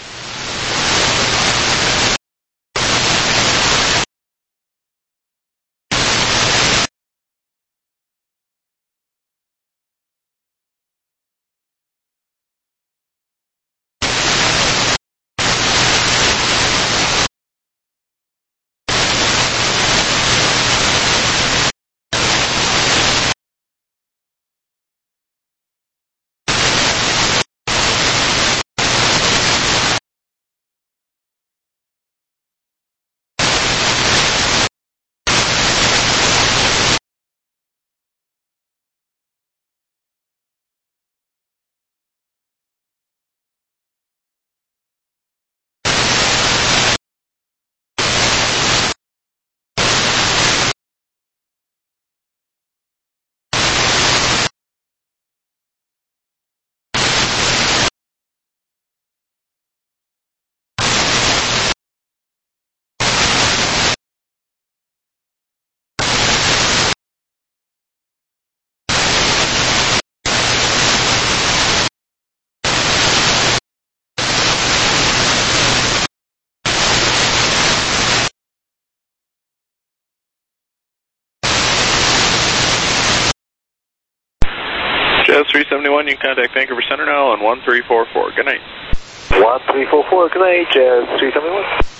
Jazz three seventy-one, you can contact Vancouver Center now on one three four four. Good night. one three four four, good night, Jazz three seventy-one.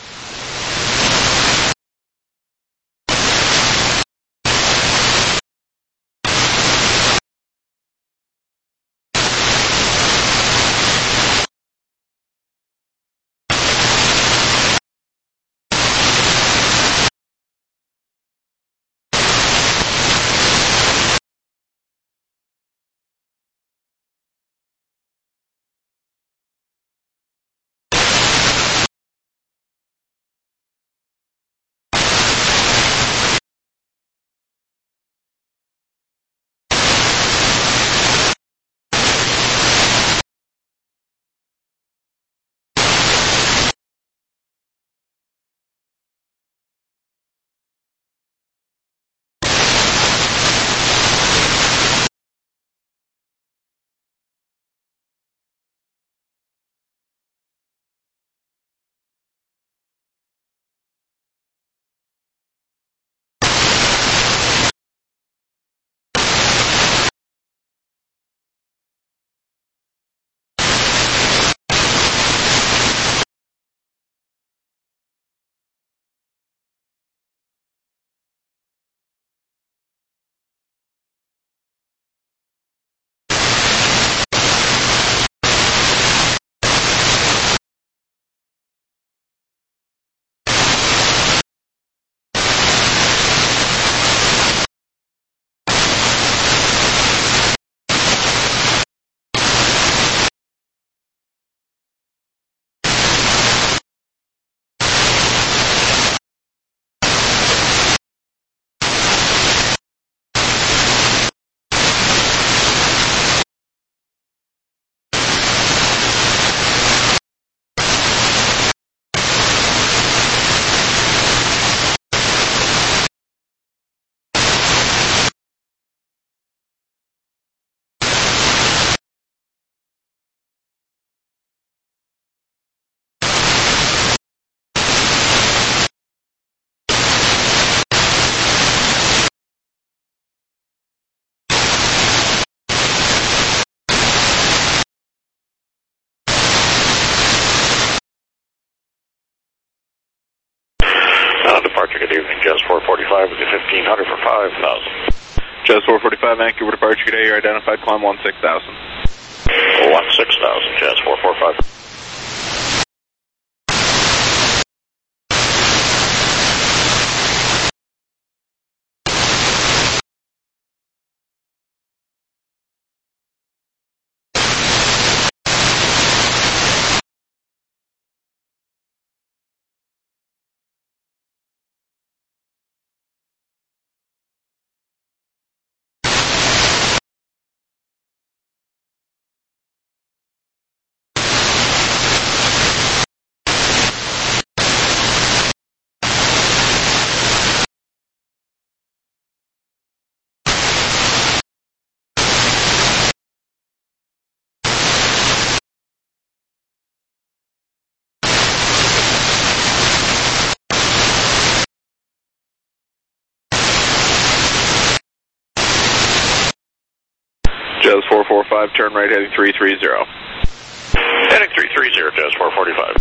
departure, good evening. Jazz four forty-five with your fifteen hundred for five thousand. Jazz four forty-five, Vancouver departure, good day, you're identified, climb one six thousand. one six thousand, Jazz four forty-five. Jazz four forty-five, turn right heading three three zero. Heading three three zero, Jazz four forty-five.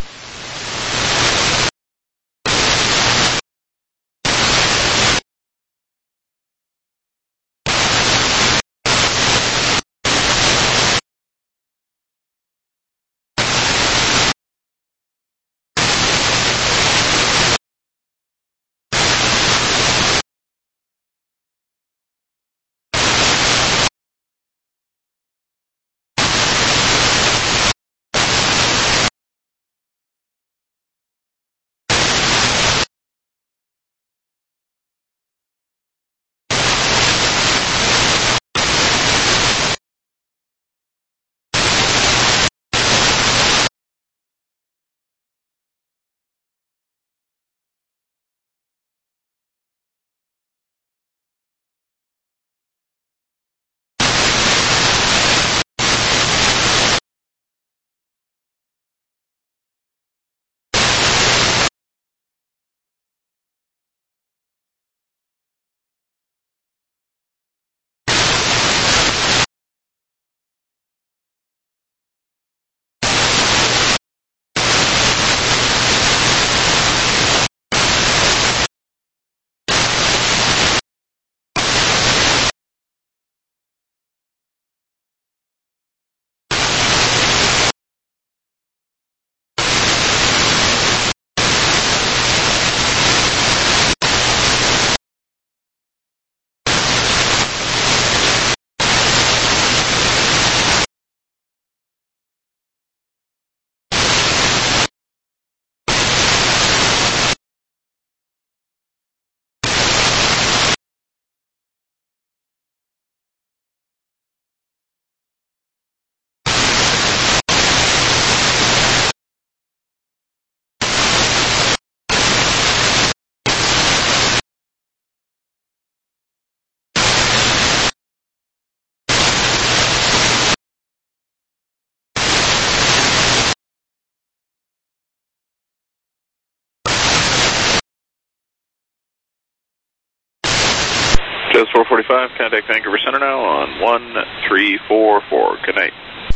Jazz four forty-five, contact Vancouver Center now on one three four four. Good night.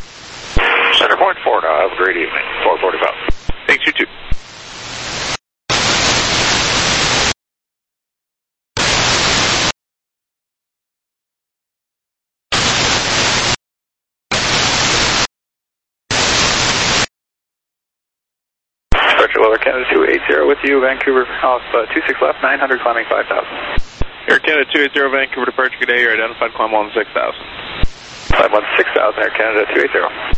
Center point four now. Have a great evening. four forty-five. Thanks, you too. Departure Weather Canada two eighty with you, Vancouver off uh, two six left, nine hundred climbing five thousand. Air Canada two eighty, Vancouver departure, good day, you're identified, climb one six thousand. Climb one six thousand, Air Canada two eighty.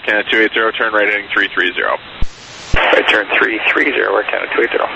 Canada two eighty, turn right heading three three zero. Right turn three three zero, Air Canada two eighty.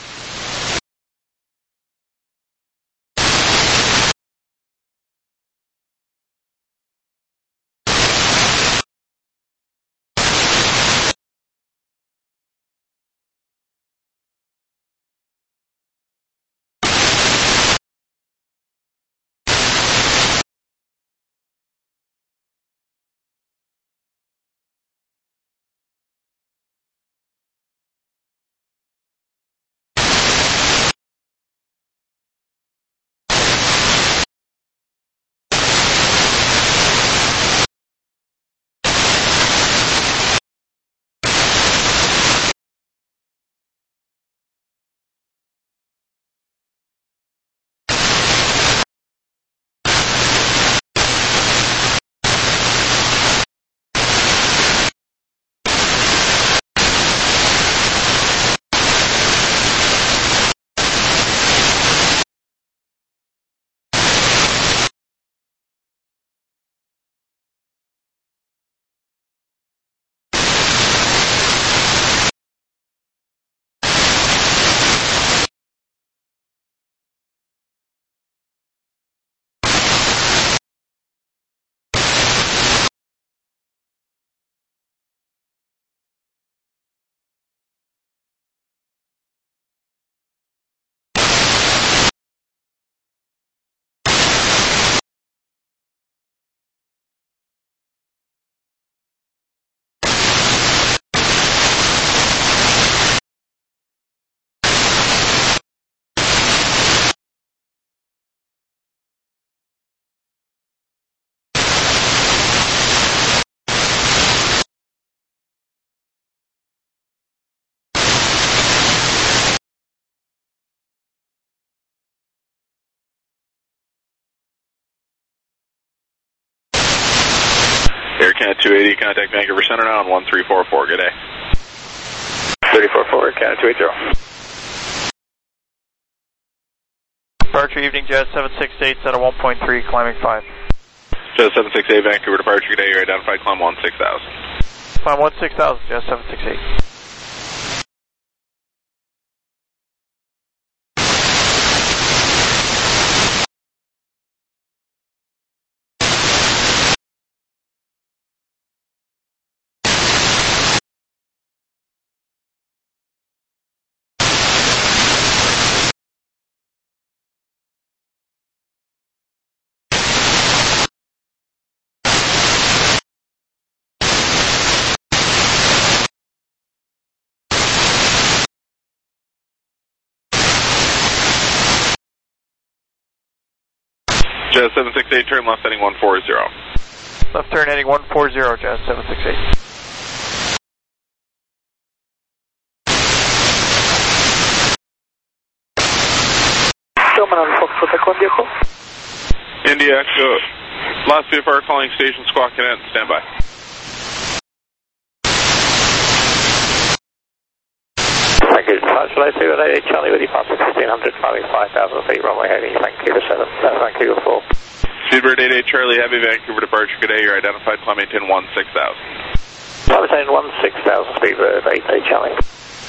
Air Canada two eighty, contact Vancouver Center now on one three four four, good day. three four four, Air Canada two eighty. Departure evening jet seven six eight, set at one point three, climbing five. Jet seven six eight, Vancouver departure, good day, you're identified, climb one six thousand. Climb one six thousand, jet seven six eight. Jet seven six eight, turn left heading one four zero. Left turn heading one four zero, Jet seven six eight. India Echo, last V F R calling station Squawk Cadet, stand by. Thank you. Shall I see what I Charlie with you past sixteen hundred, climbing five thousand feet, runway heading Vancouver seven, uh, Vancouver four. Speedbird eight eight Charlie, Heavy Vancouver departure, good day, you're identified, climb maintain one six thousand. I was saying one six thousand, Speedbird eight eight Charlie.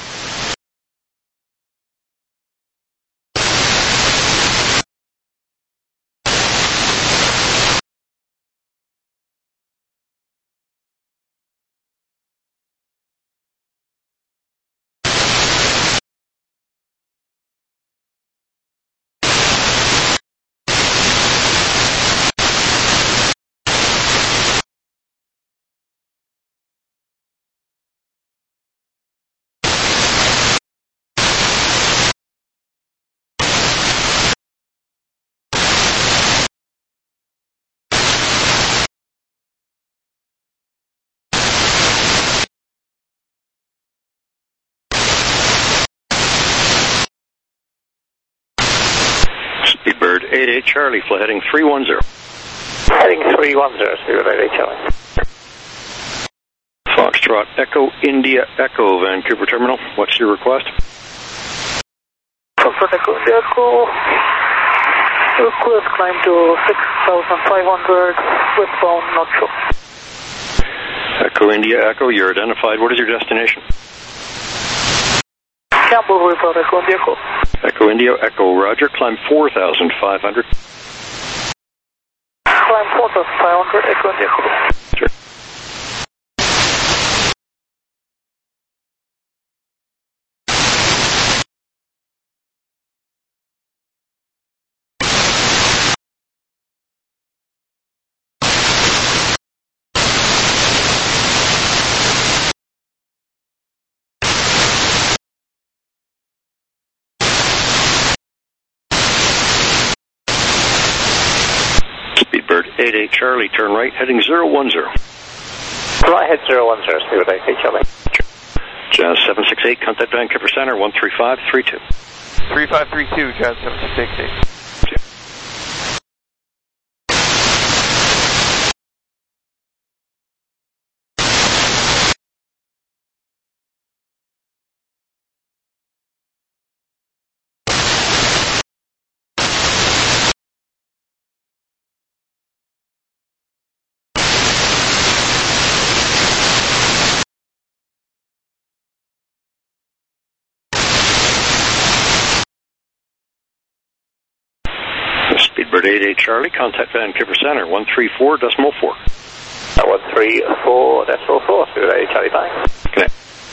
Speedbird eight eight Charlie, flight heading three one zero. Heading three one zero, Speedbird eight eight Charlie. Foxtrot Echo, India Echo, Vancouver Terminal. What's your request? Foxtrot Echo, India Echo. Request climb to six thousand five hundred, westbound, not sure. Echo India Echo, you're identified. What is your destination? Campbell Report, Echo India Echo. Echo India Echo, roger. Climb four thousand five hundred. Climb four thousand five hundred, Echo India Echo. Sure. Speedbird eight eight Charlie, turn right, heading zero one zero. Right, head zero one zero, Speedbird eight eight Charlie. Jazz seven six eight, contact Vancouver Center, one three five three two. three five three two, Jazz seven six eight. Speedbird eight eight Charlie, contact Vancouver Center, one three four decimal four. one three four decimal four, Speedbird eight eight Charlie, thanks. Connect.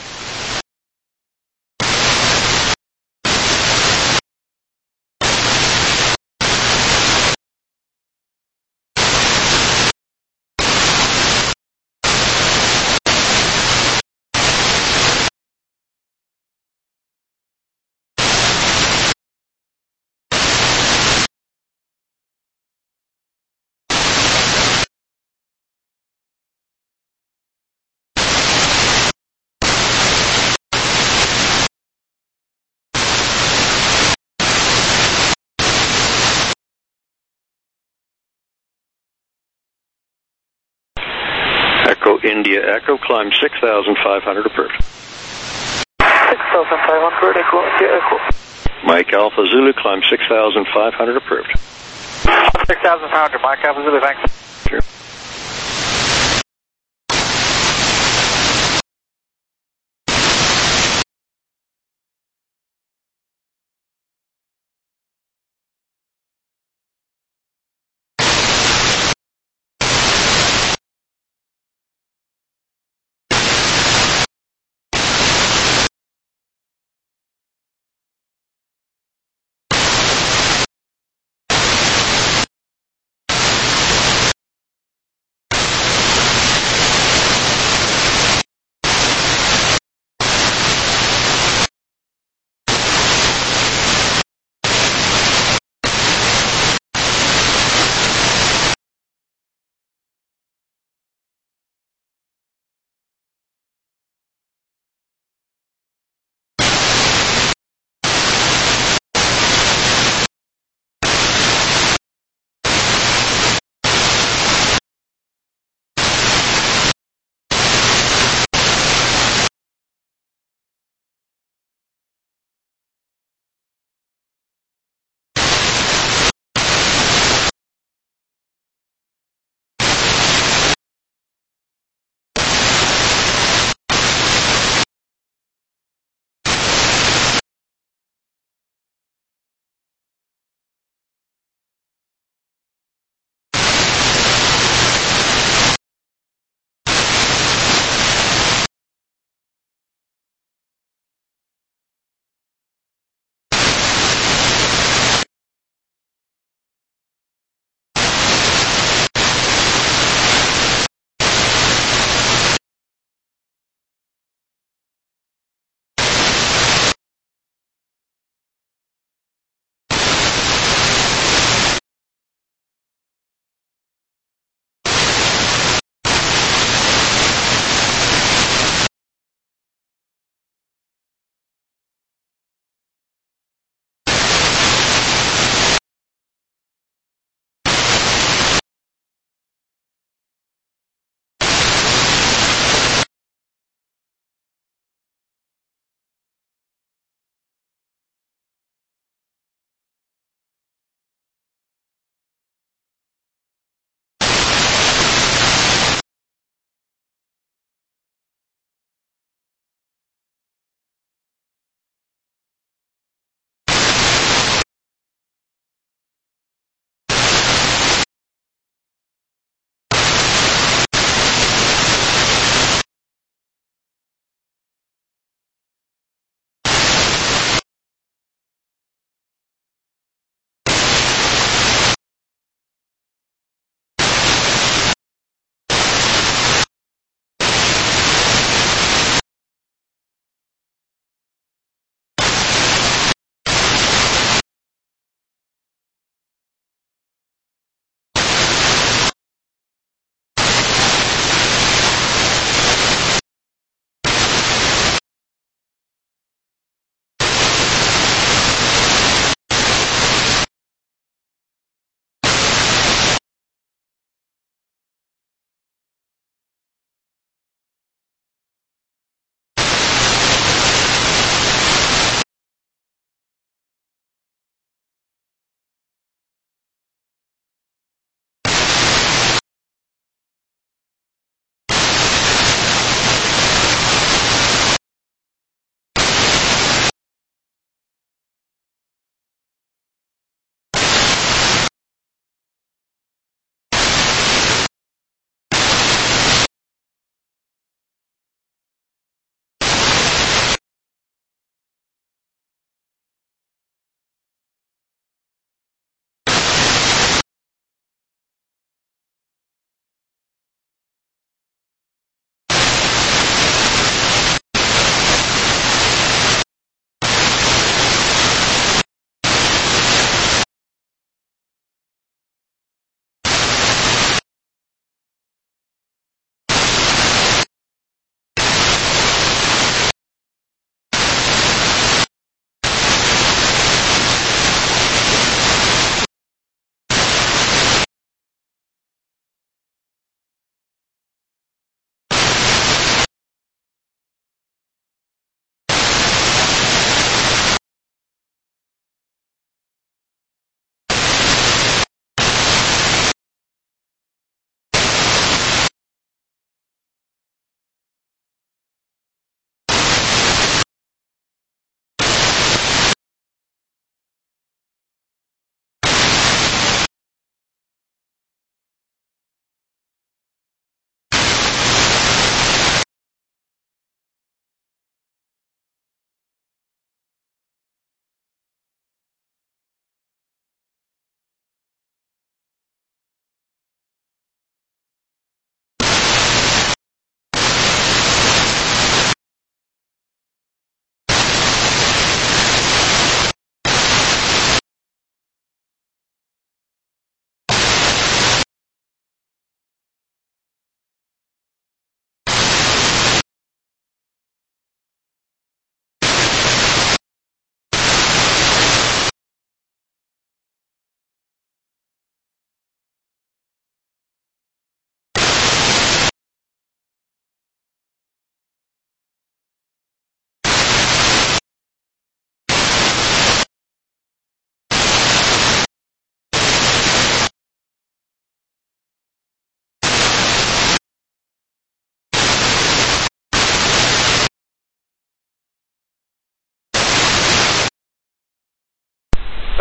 Echo India Echo, climb six thousand five hundred, approved. six thousand five hundred, Echo India Echo. Mike Alpha Zulu, climb six thousand five hundred, approved. six thousand five hundred, Mike Alpha Zulu, thanks. Sure.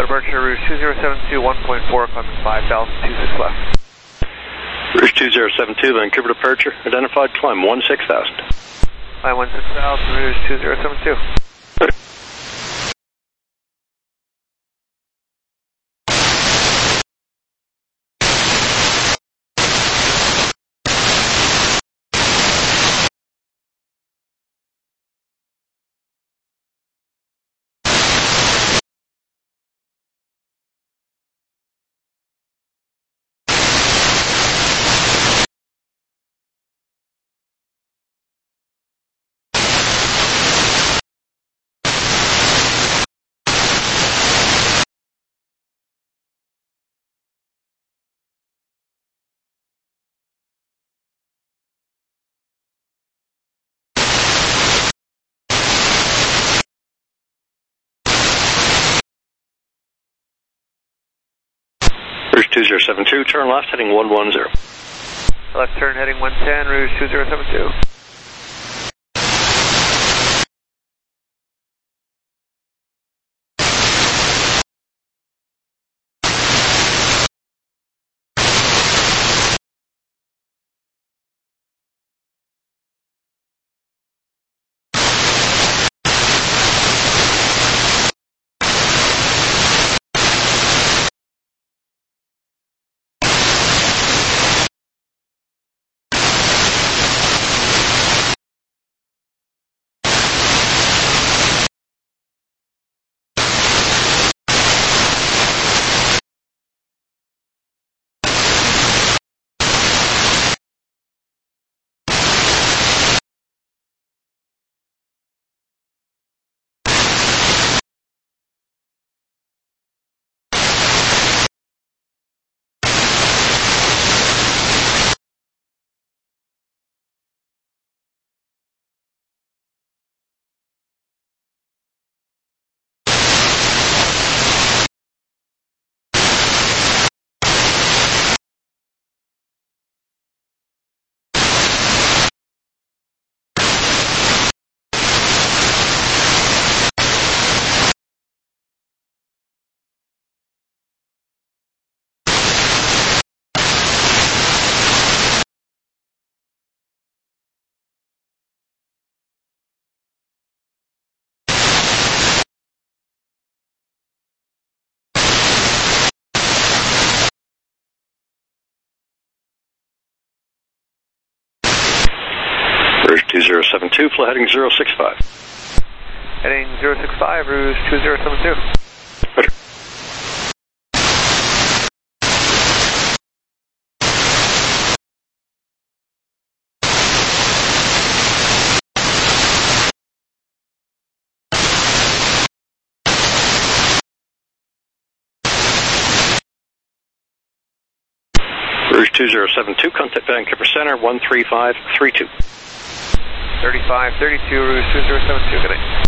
departure, Rouge two zero seven two, one point four, climbing five thousand, two six left. Rouge two zero seven two, Vancouver departure, identified, climb one six thousand. Climb one six thousand, Rouge two zero seven two. Rouge two zero seven two, turn left, heading one one zero. Left turn heading one ten, Rouge two zero seven two. Rouge two zero seven two, fly heading zero six five. Heading zero six five, Rouge two zero seven two. Roger. Rouge two zero seven two, contact Vancouver Center, one three five three two. thirty-five thirty-two, Rouge two zero seven two, good night.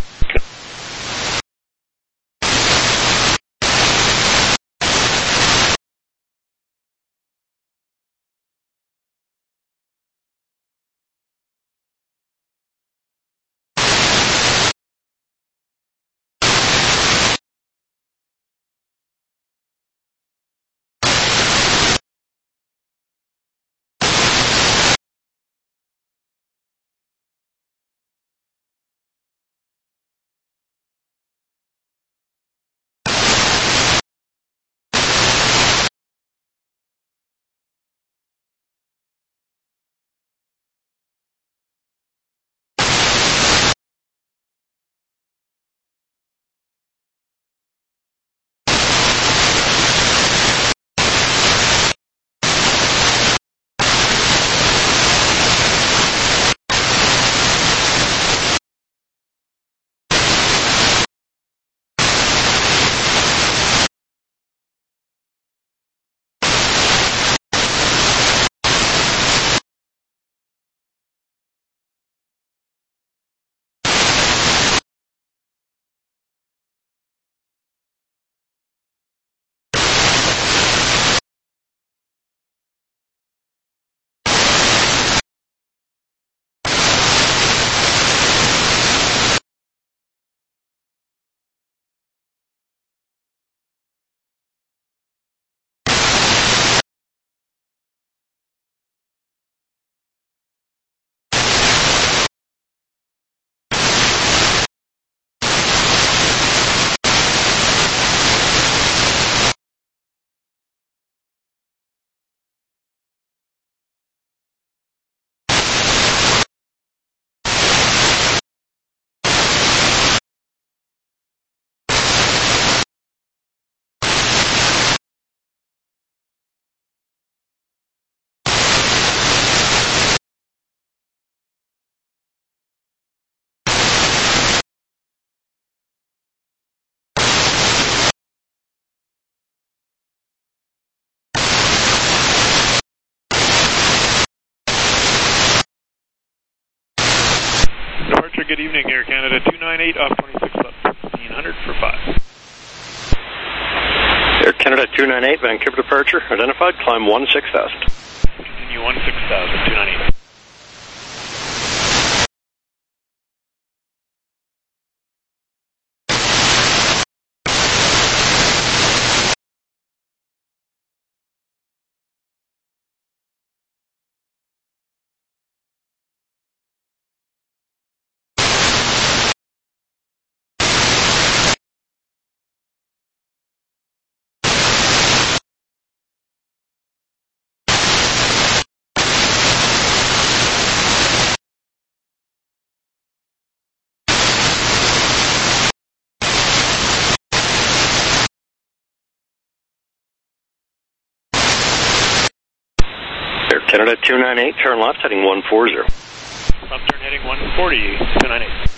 good evening, Air Canada two nine eight off twenty-six left, fifteen hundred for five. Air Canada two nine eight, Vancouver departure, identified, climb one six thousand. Continue one six thousand, two nine eight. Air Canada two nine eight, turn left, heading one forty. Left turn heading one forty, two nine eight.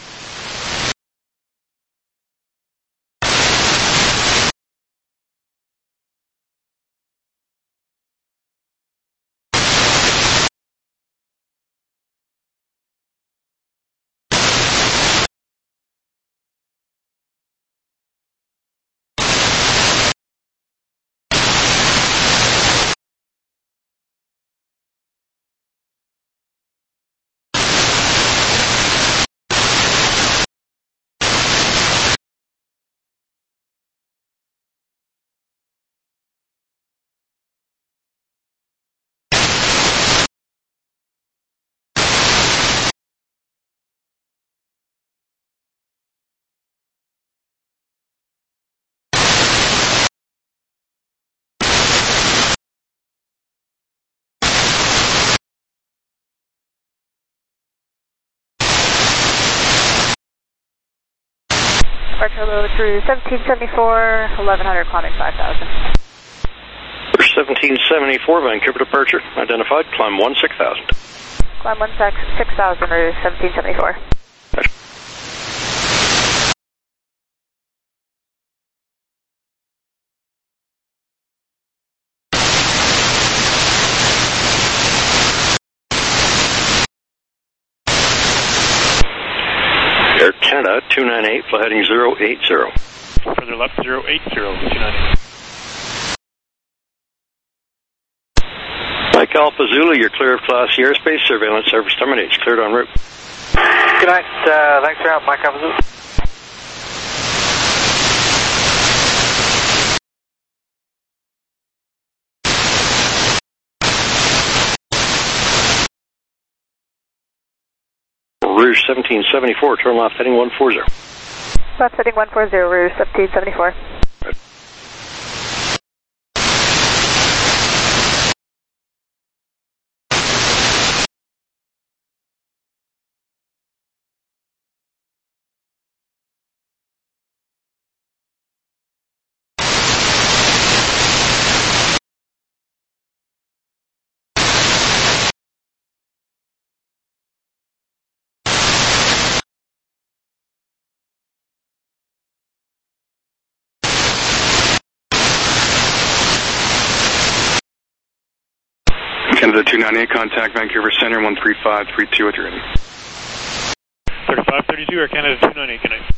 Departure load through seventeen seventy-four, eleven hundred, climbing five thousand. seventeen seventy-four, Vancouver departure, identified, climb one six thousand. Climb one six thousand, or seventeen seventy-four. Air Canada two nine eight, fly heading zero eight zero. Further left, zero eight zero, two nine eight. Mike Alpha Zulu, you're clear of Class C airspace, surveillance service terminates, cleared en route. Good night, uh, thanks for your help, Mike Alpha Zulu. Rouge seventeen seventy-four, turn left, heading one forty. Left heading one forty, Rouge seventeen seventy-four. Right. Canada two nine eight, contact Vancouver Center one three five three two with your ready. thirty-five thirty-two, Air Canada two nine eight, good night.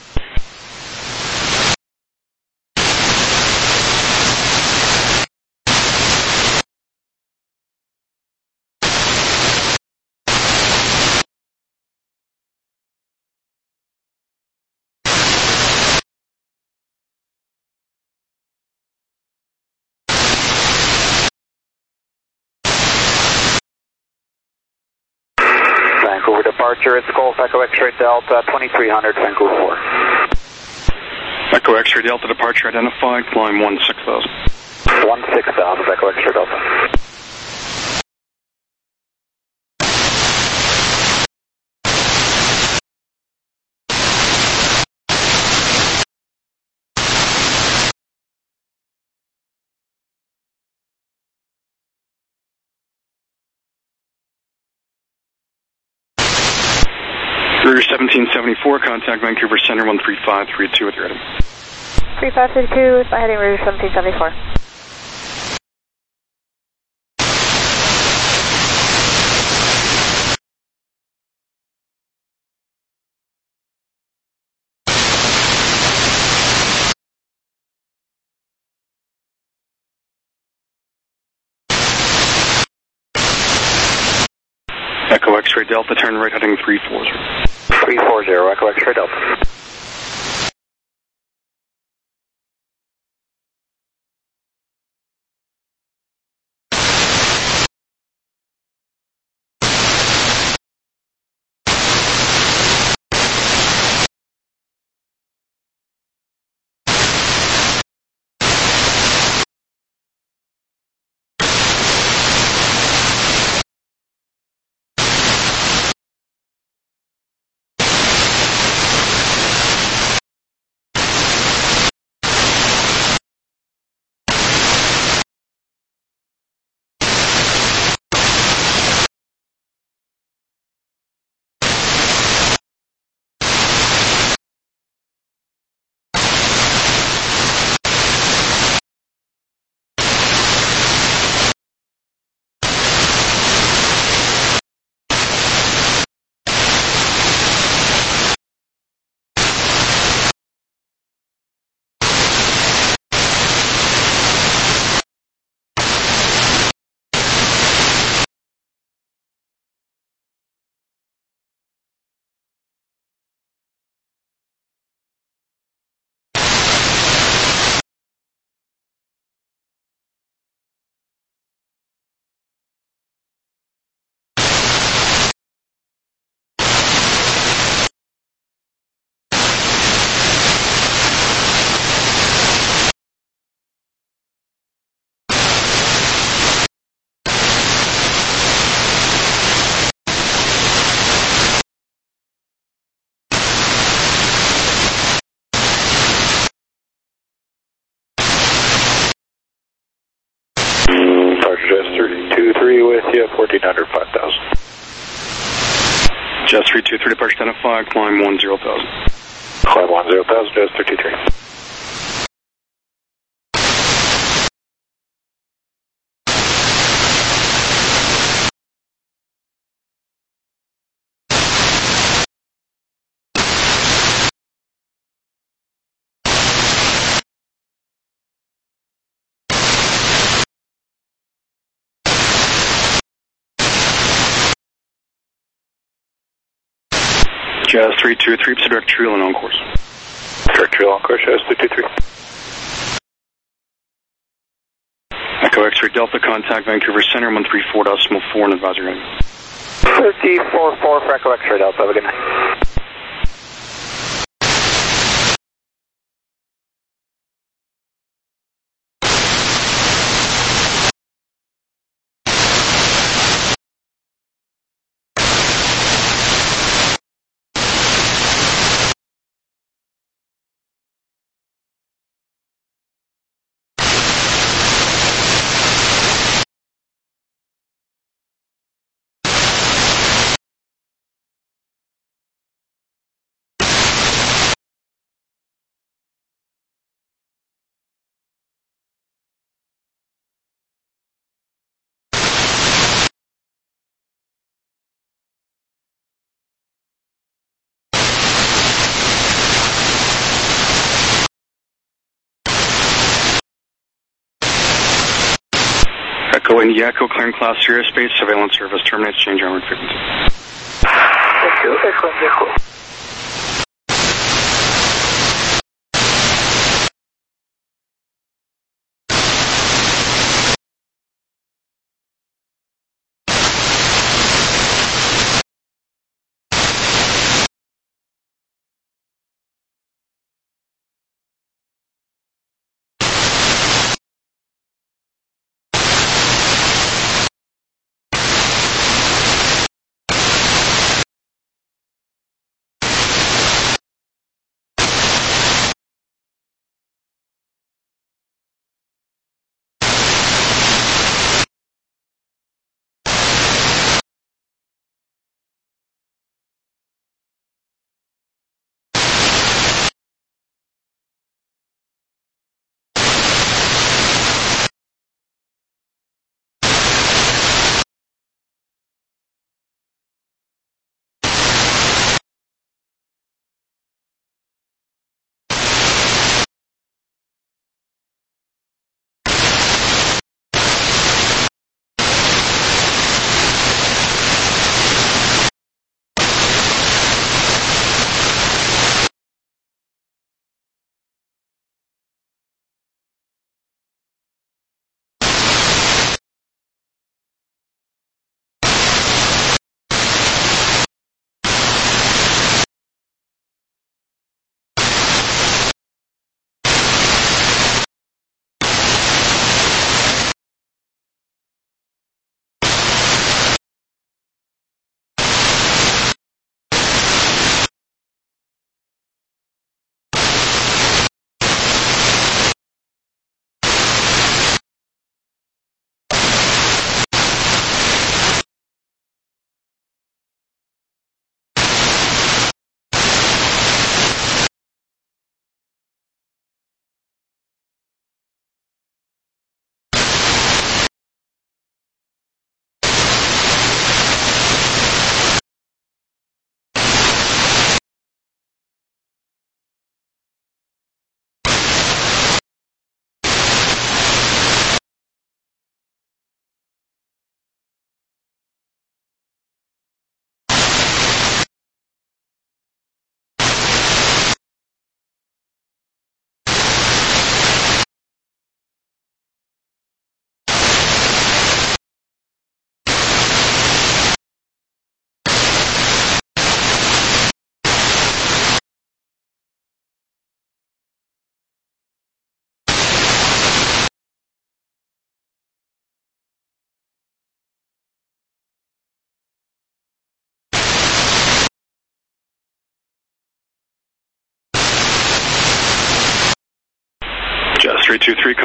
Vancouver departure, it's Golf Echo X-ray Delta twenty-three hundred, Vancouver four. Echo X-ray Delta departure identified, climb one six thousand. one six thousand, Echo X-ray Delta. Rouge seventeen seventy-four, contact Vancouver Center one three five three two with your ready. three five three two, fly heading Rouge seventeen seventy-four. Echo X-ray Delta, turn right heading three four zero. three four zero, Echo X-ray Delta. Jazz three two three with you, fourteen hundred, five thousand. Jazz three two three, departure identified, climb one zero thousand. Climb one zero thousand, Jazz three two three. Jazz three two three, direct trail and on course. Direct trail on course, Jazz three two three. Echo X-ray Delta, contact Vancouver Center, one three four decimal four and advisory. thirty four four for Echo X-ray Delta, have a good night. Echo India Echo, clearing class airspace, surveillance service, terminates, change onward frequency. Echo, Echo, Echo.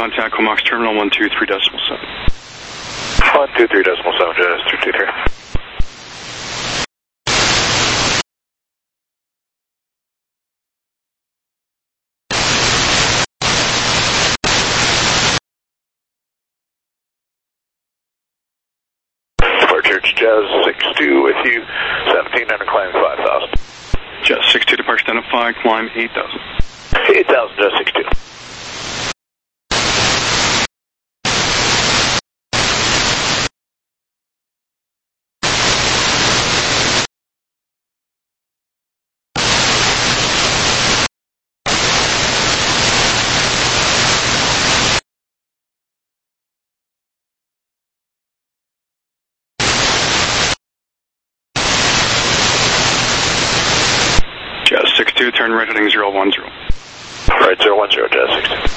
contact Comox Terminal one two three decimal seven. one two three decimal seven, Jazz two two three. Departure Jazz six two with you, seventeen hundred climbing five thousand. Jazz six two departure identified, climb eight thousand. eight thousand, Jazz six two. Jazz six two, turn right heading zero one zero. Right, zero one zero, Jazz six two.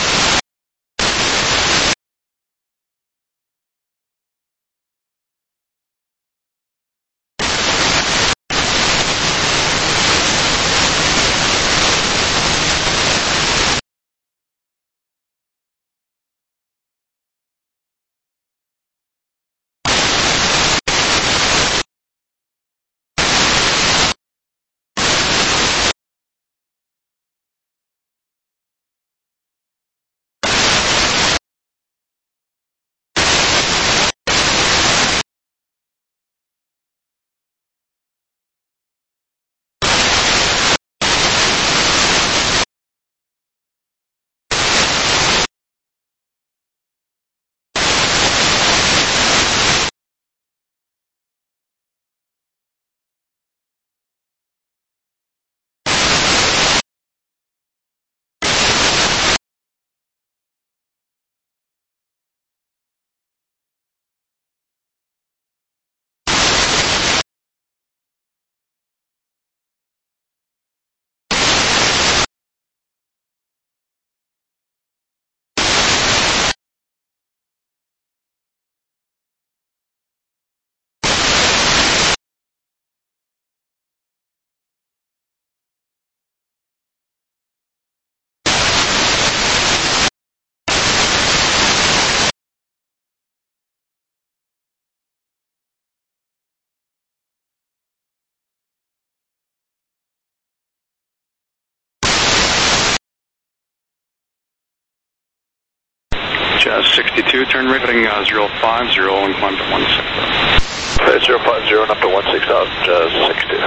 Jazz sixty-two, turn right heading uh, zero five zero and climb to one six thousand. Right, zero five zero and up to one six thousand, Jazz six two.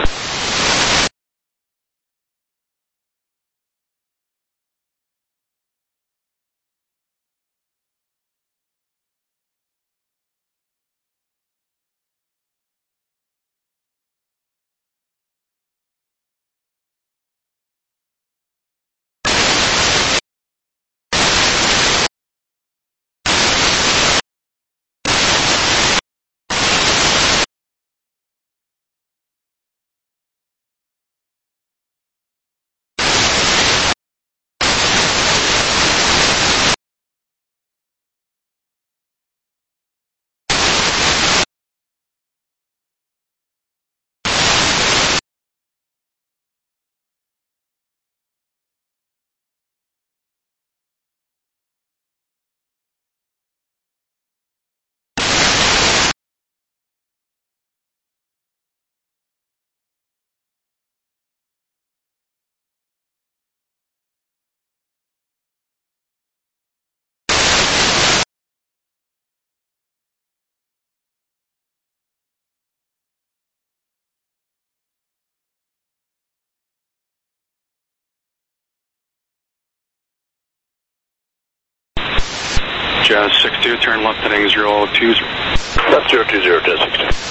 Jazz six two, turn left heading zero two zero. Left zero two zero, Jazz six two.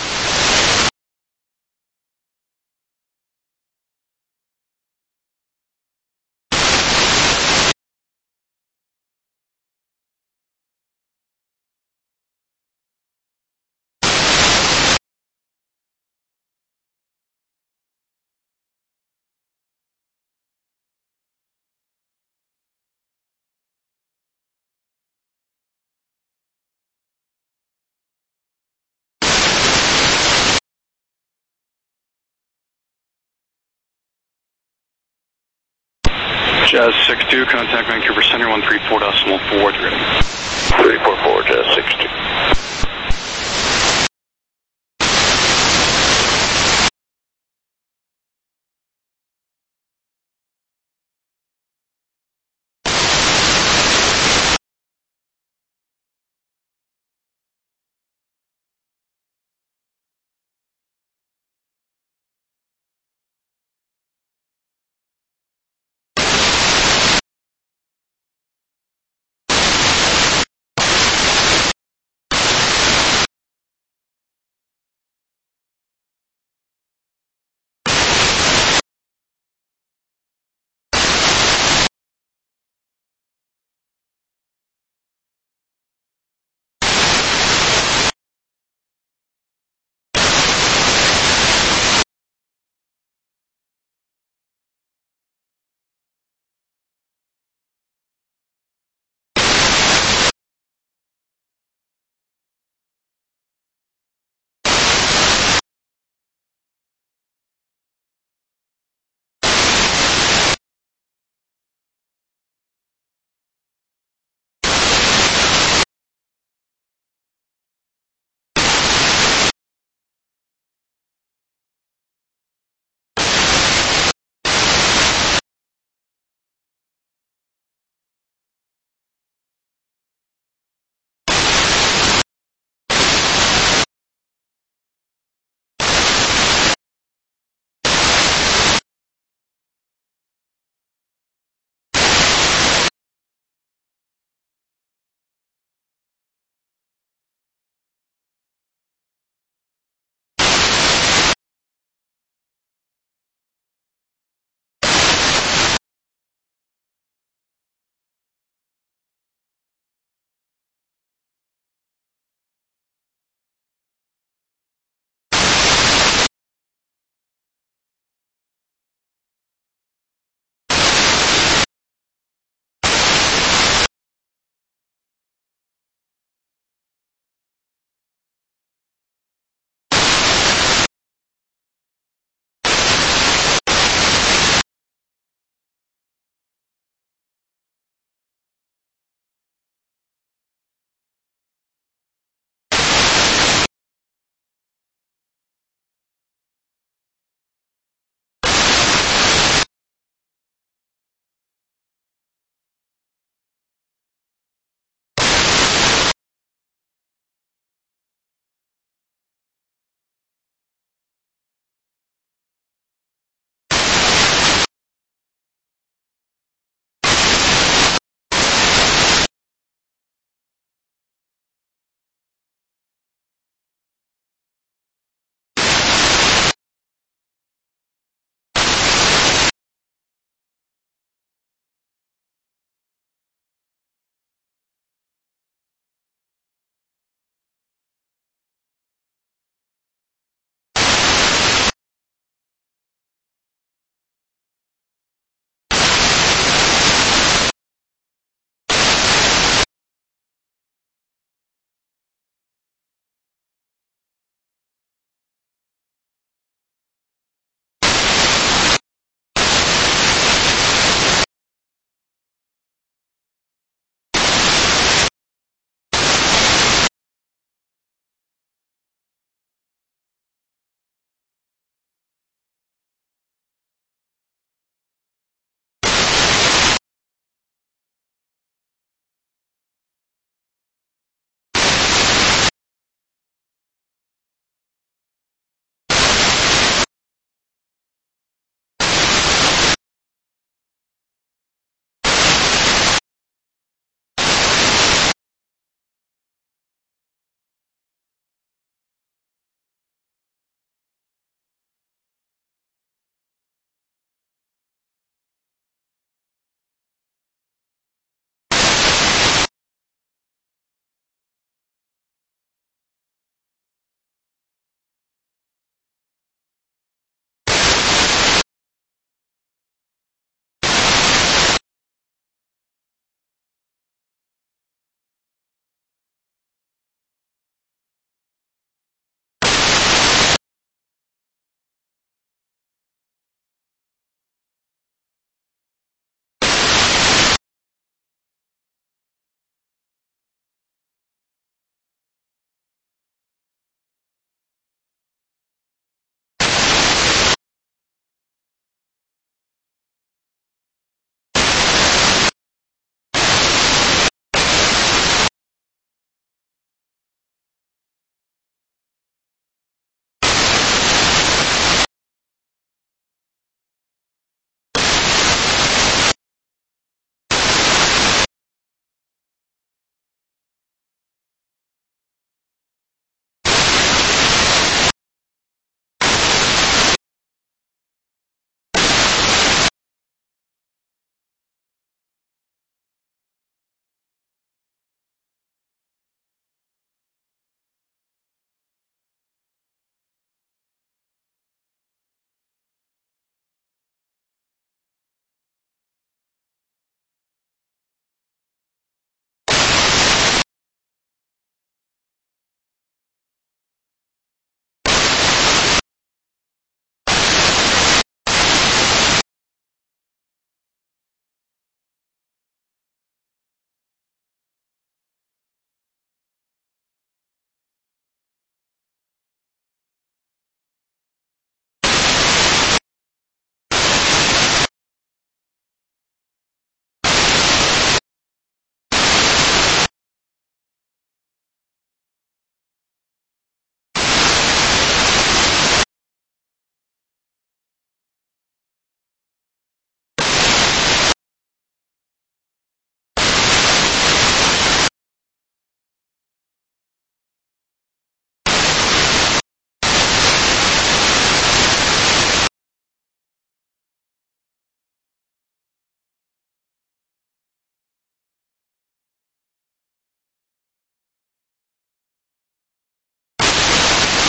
Jazz six two, contact Vancouver Center, one three four decimal four, ready.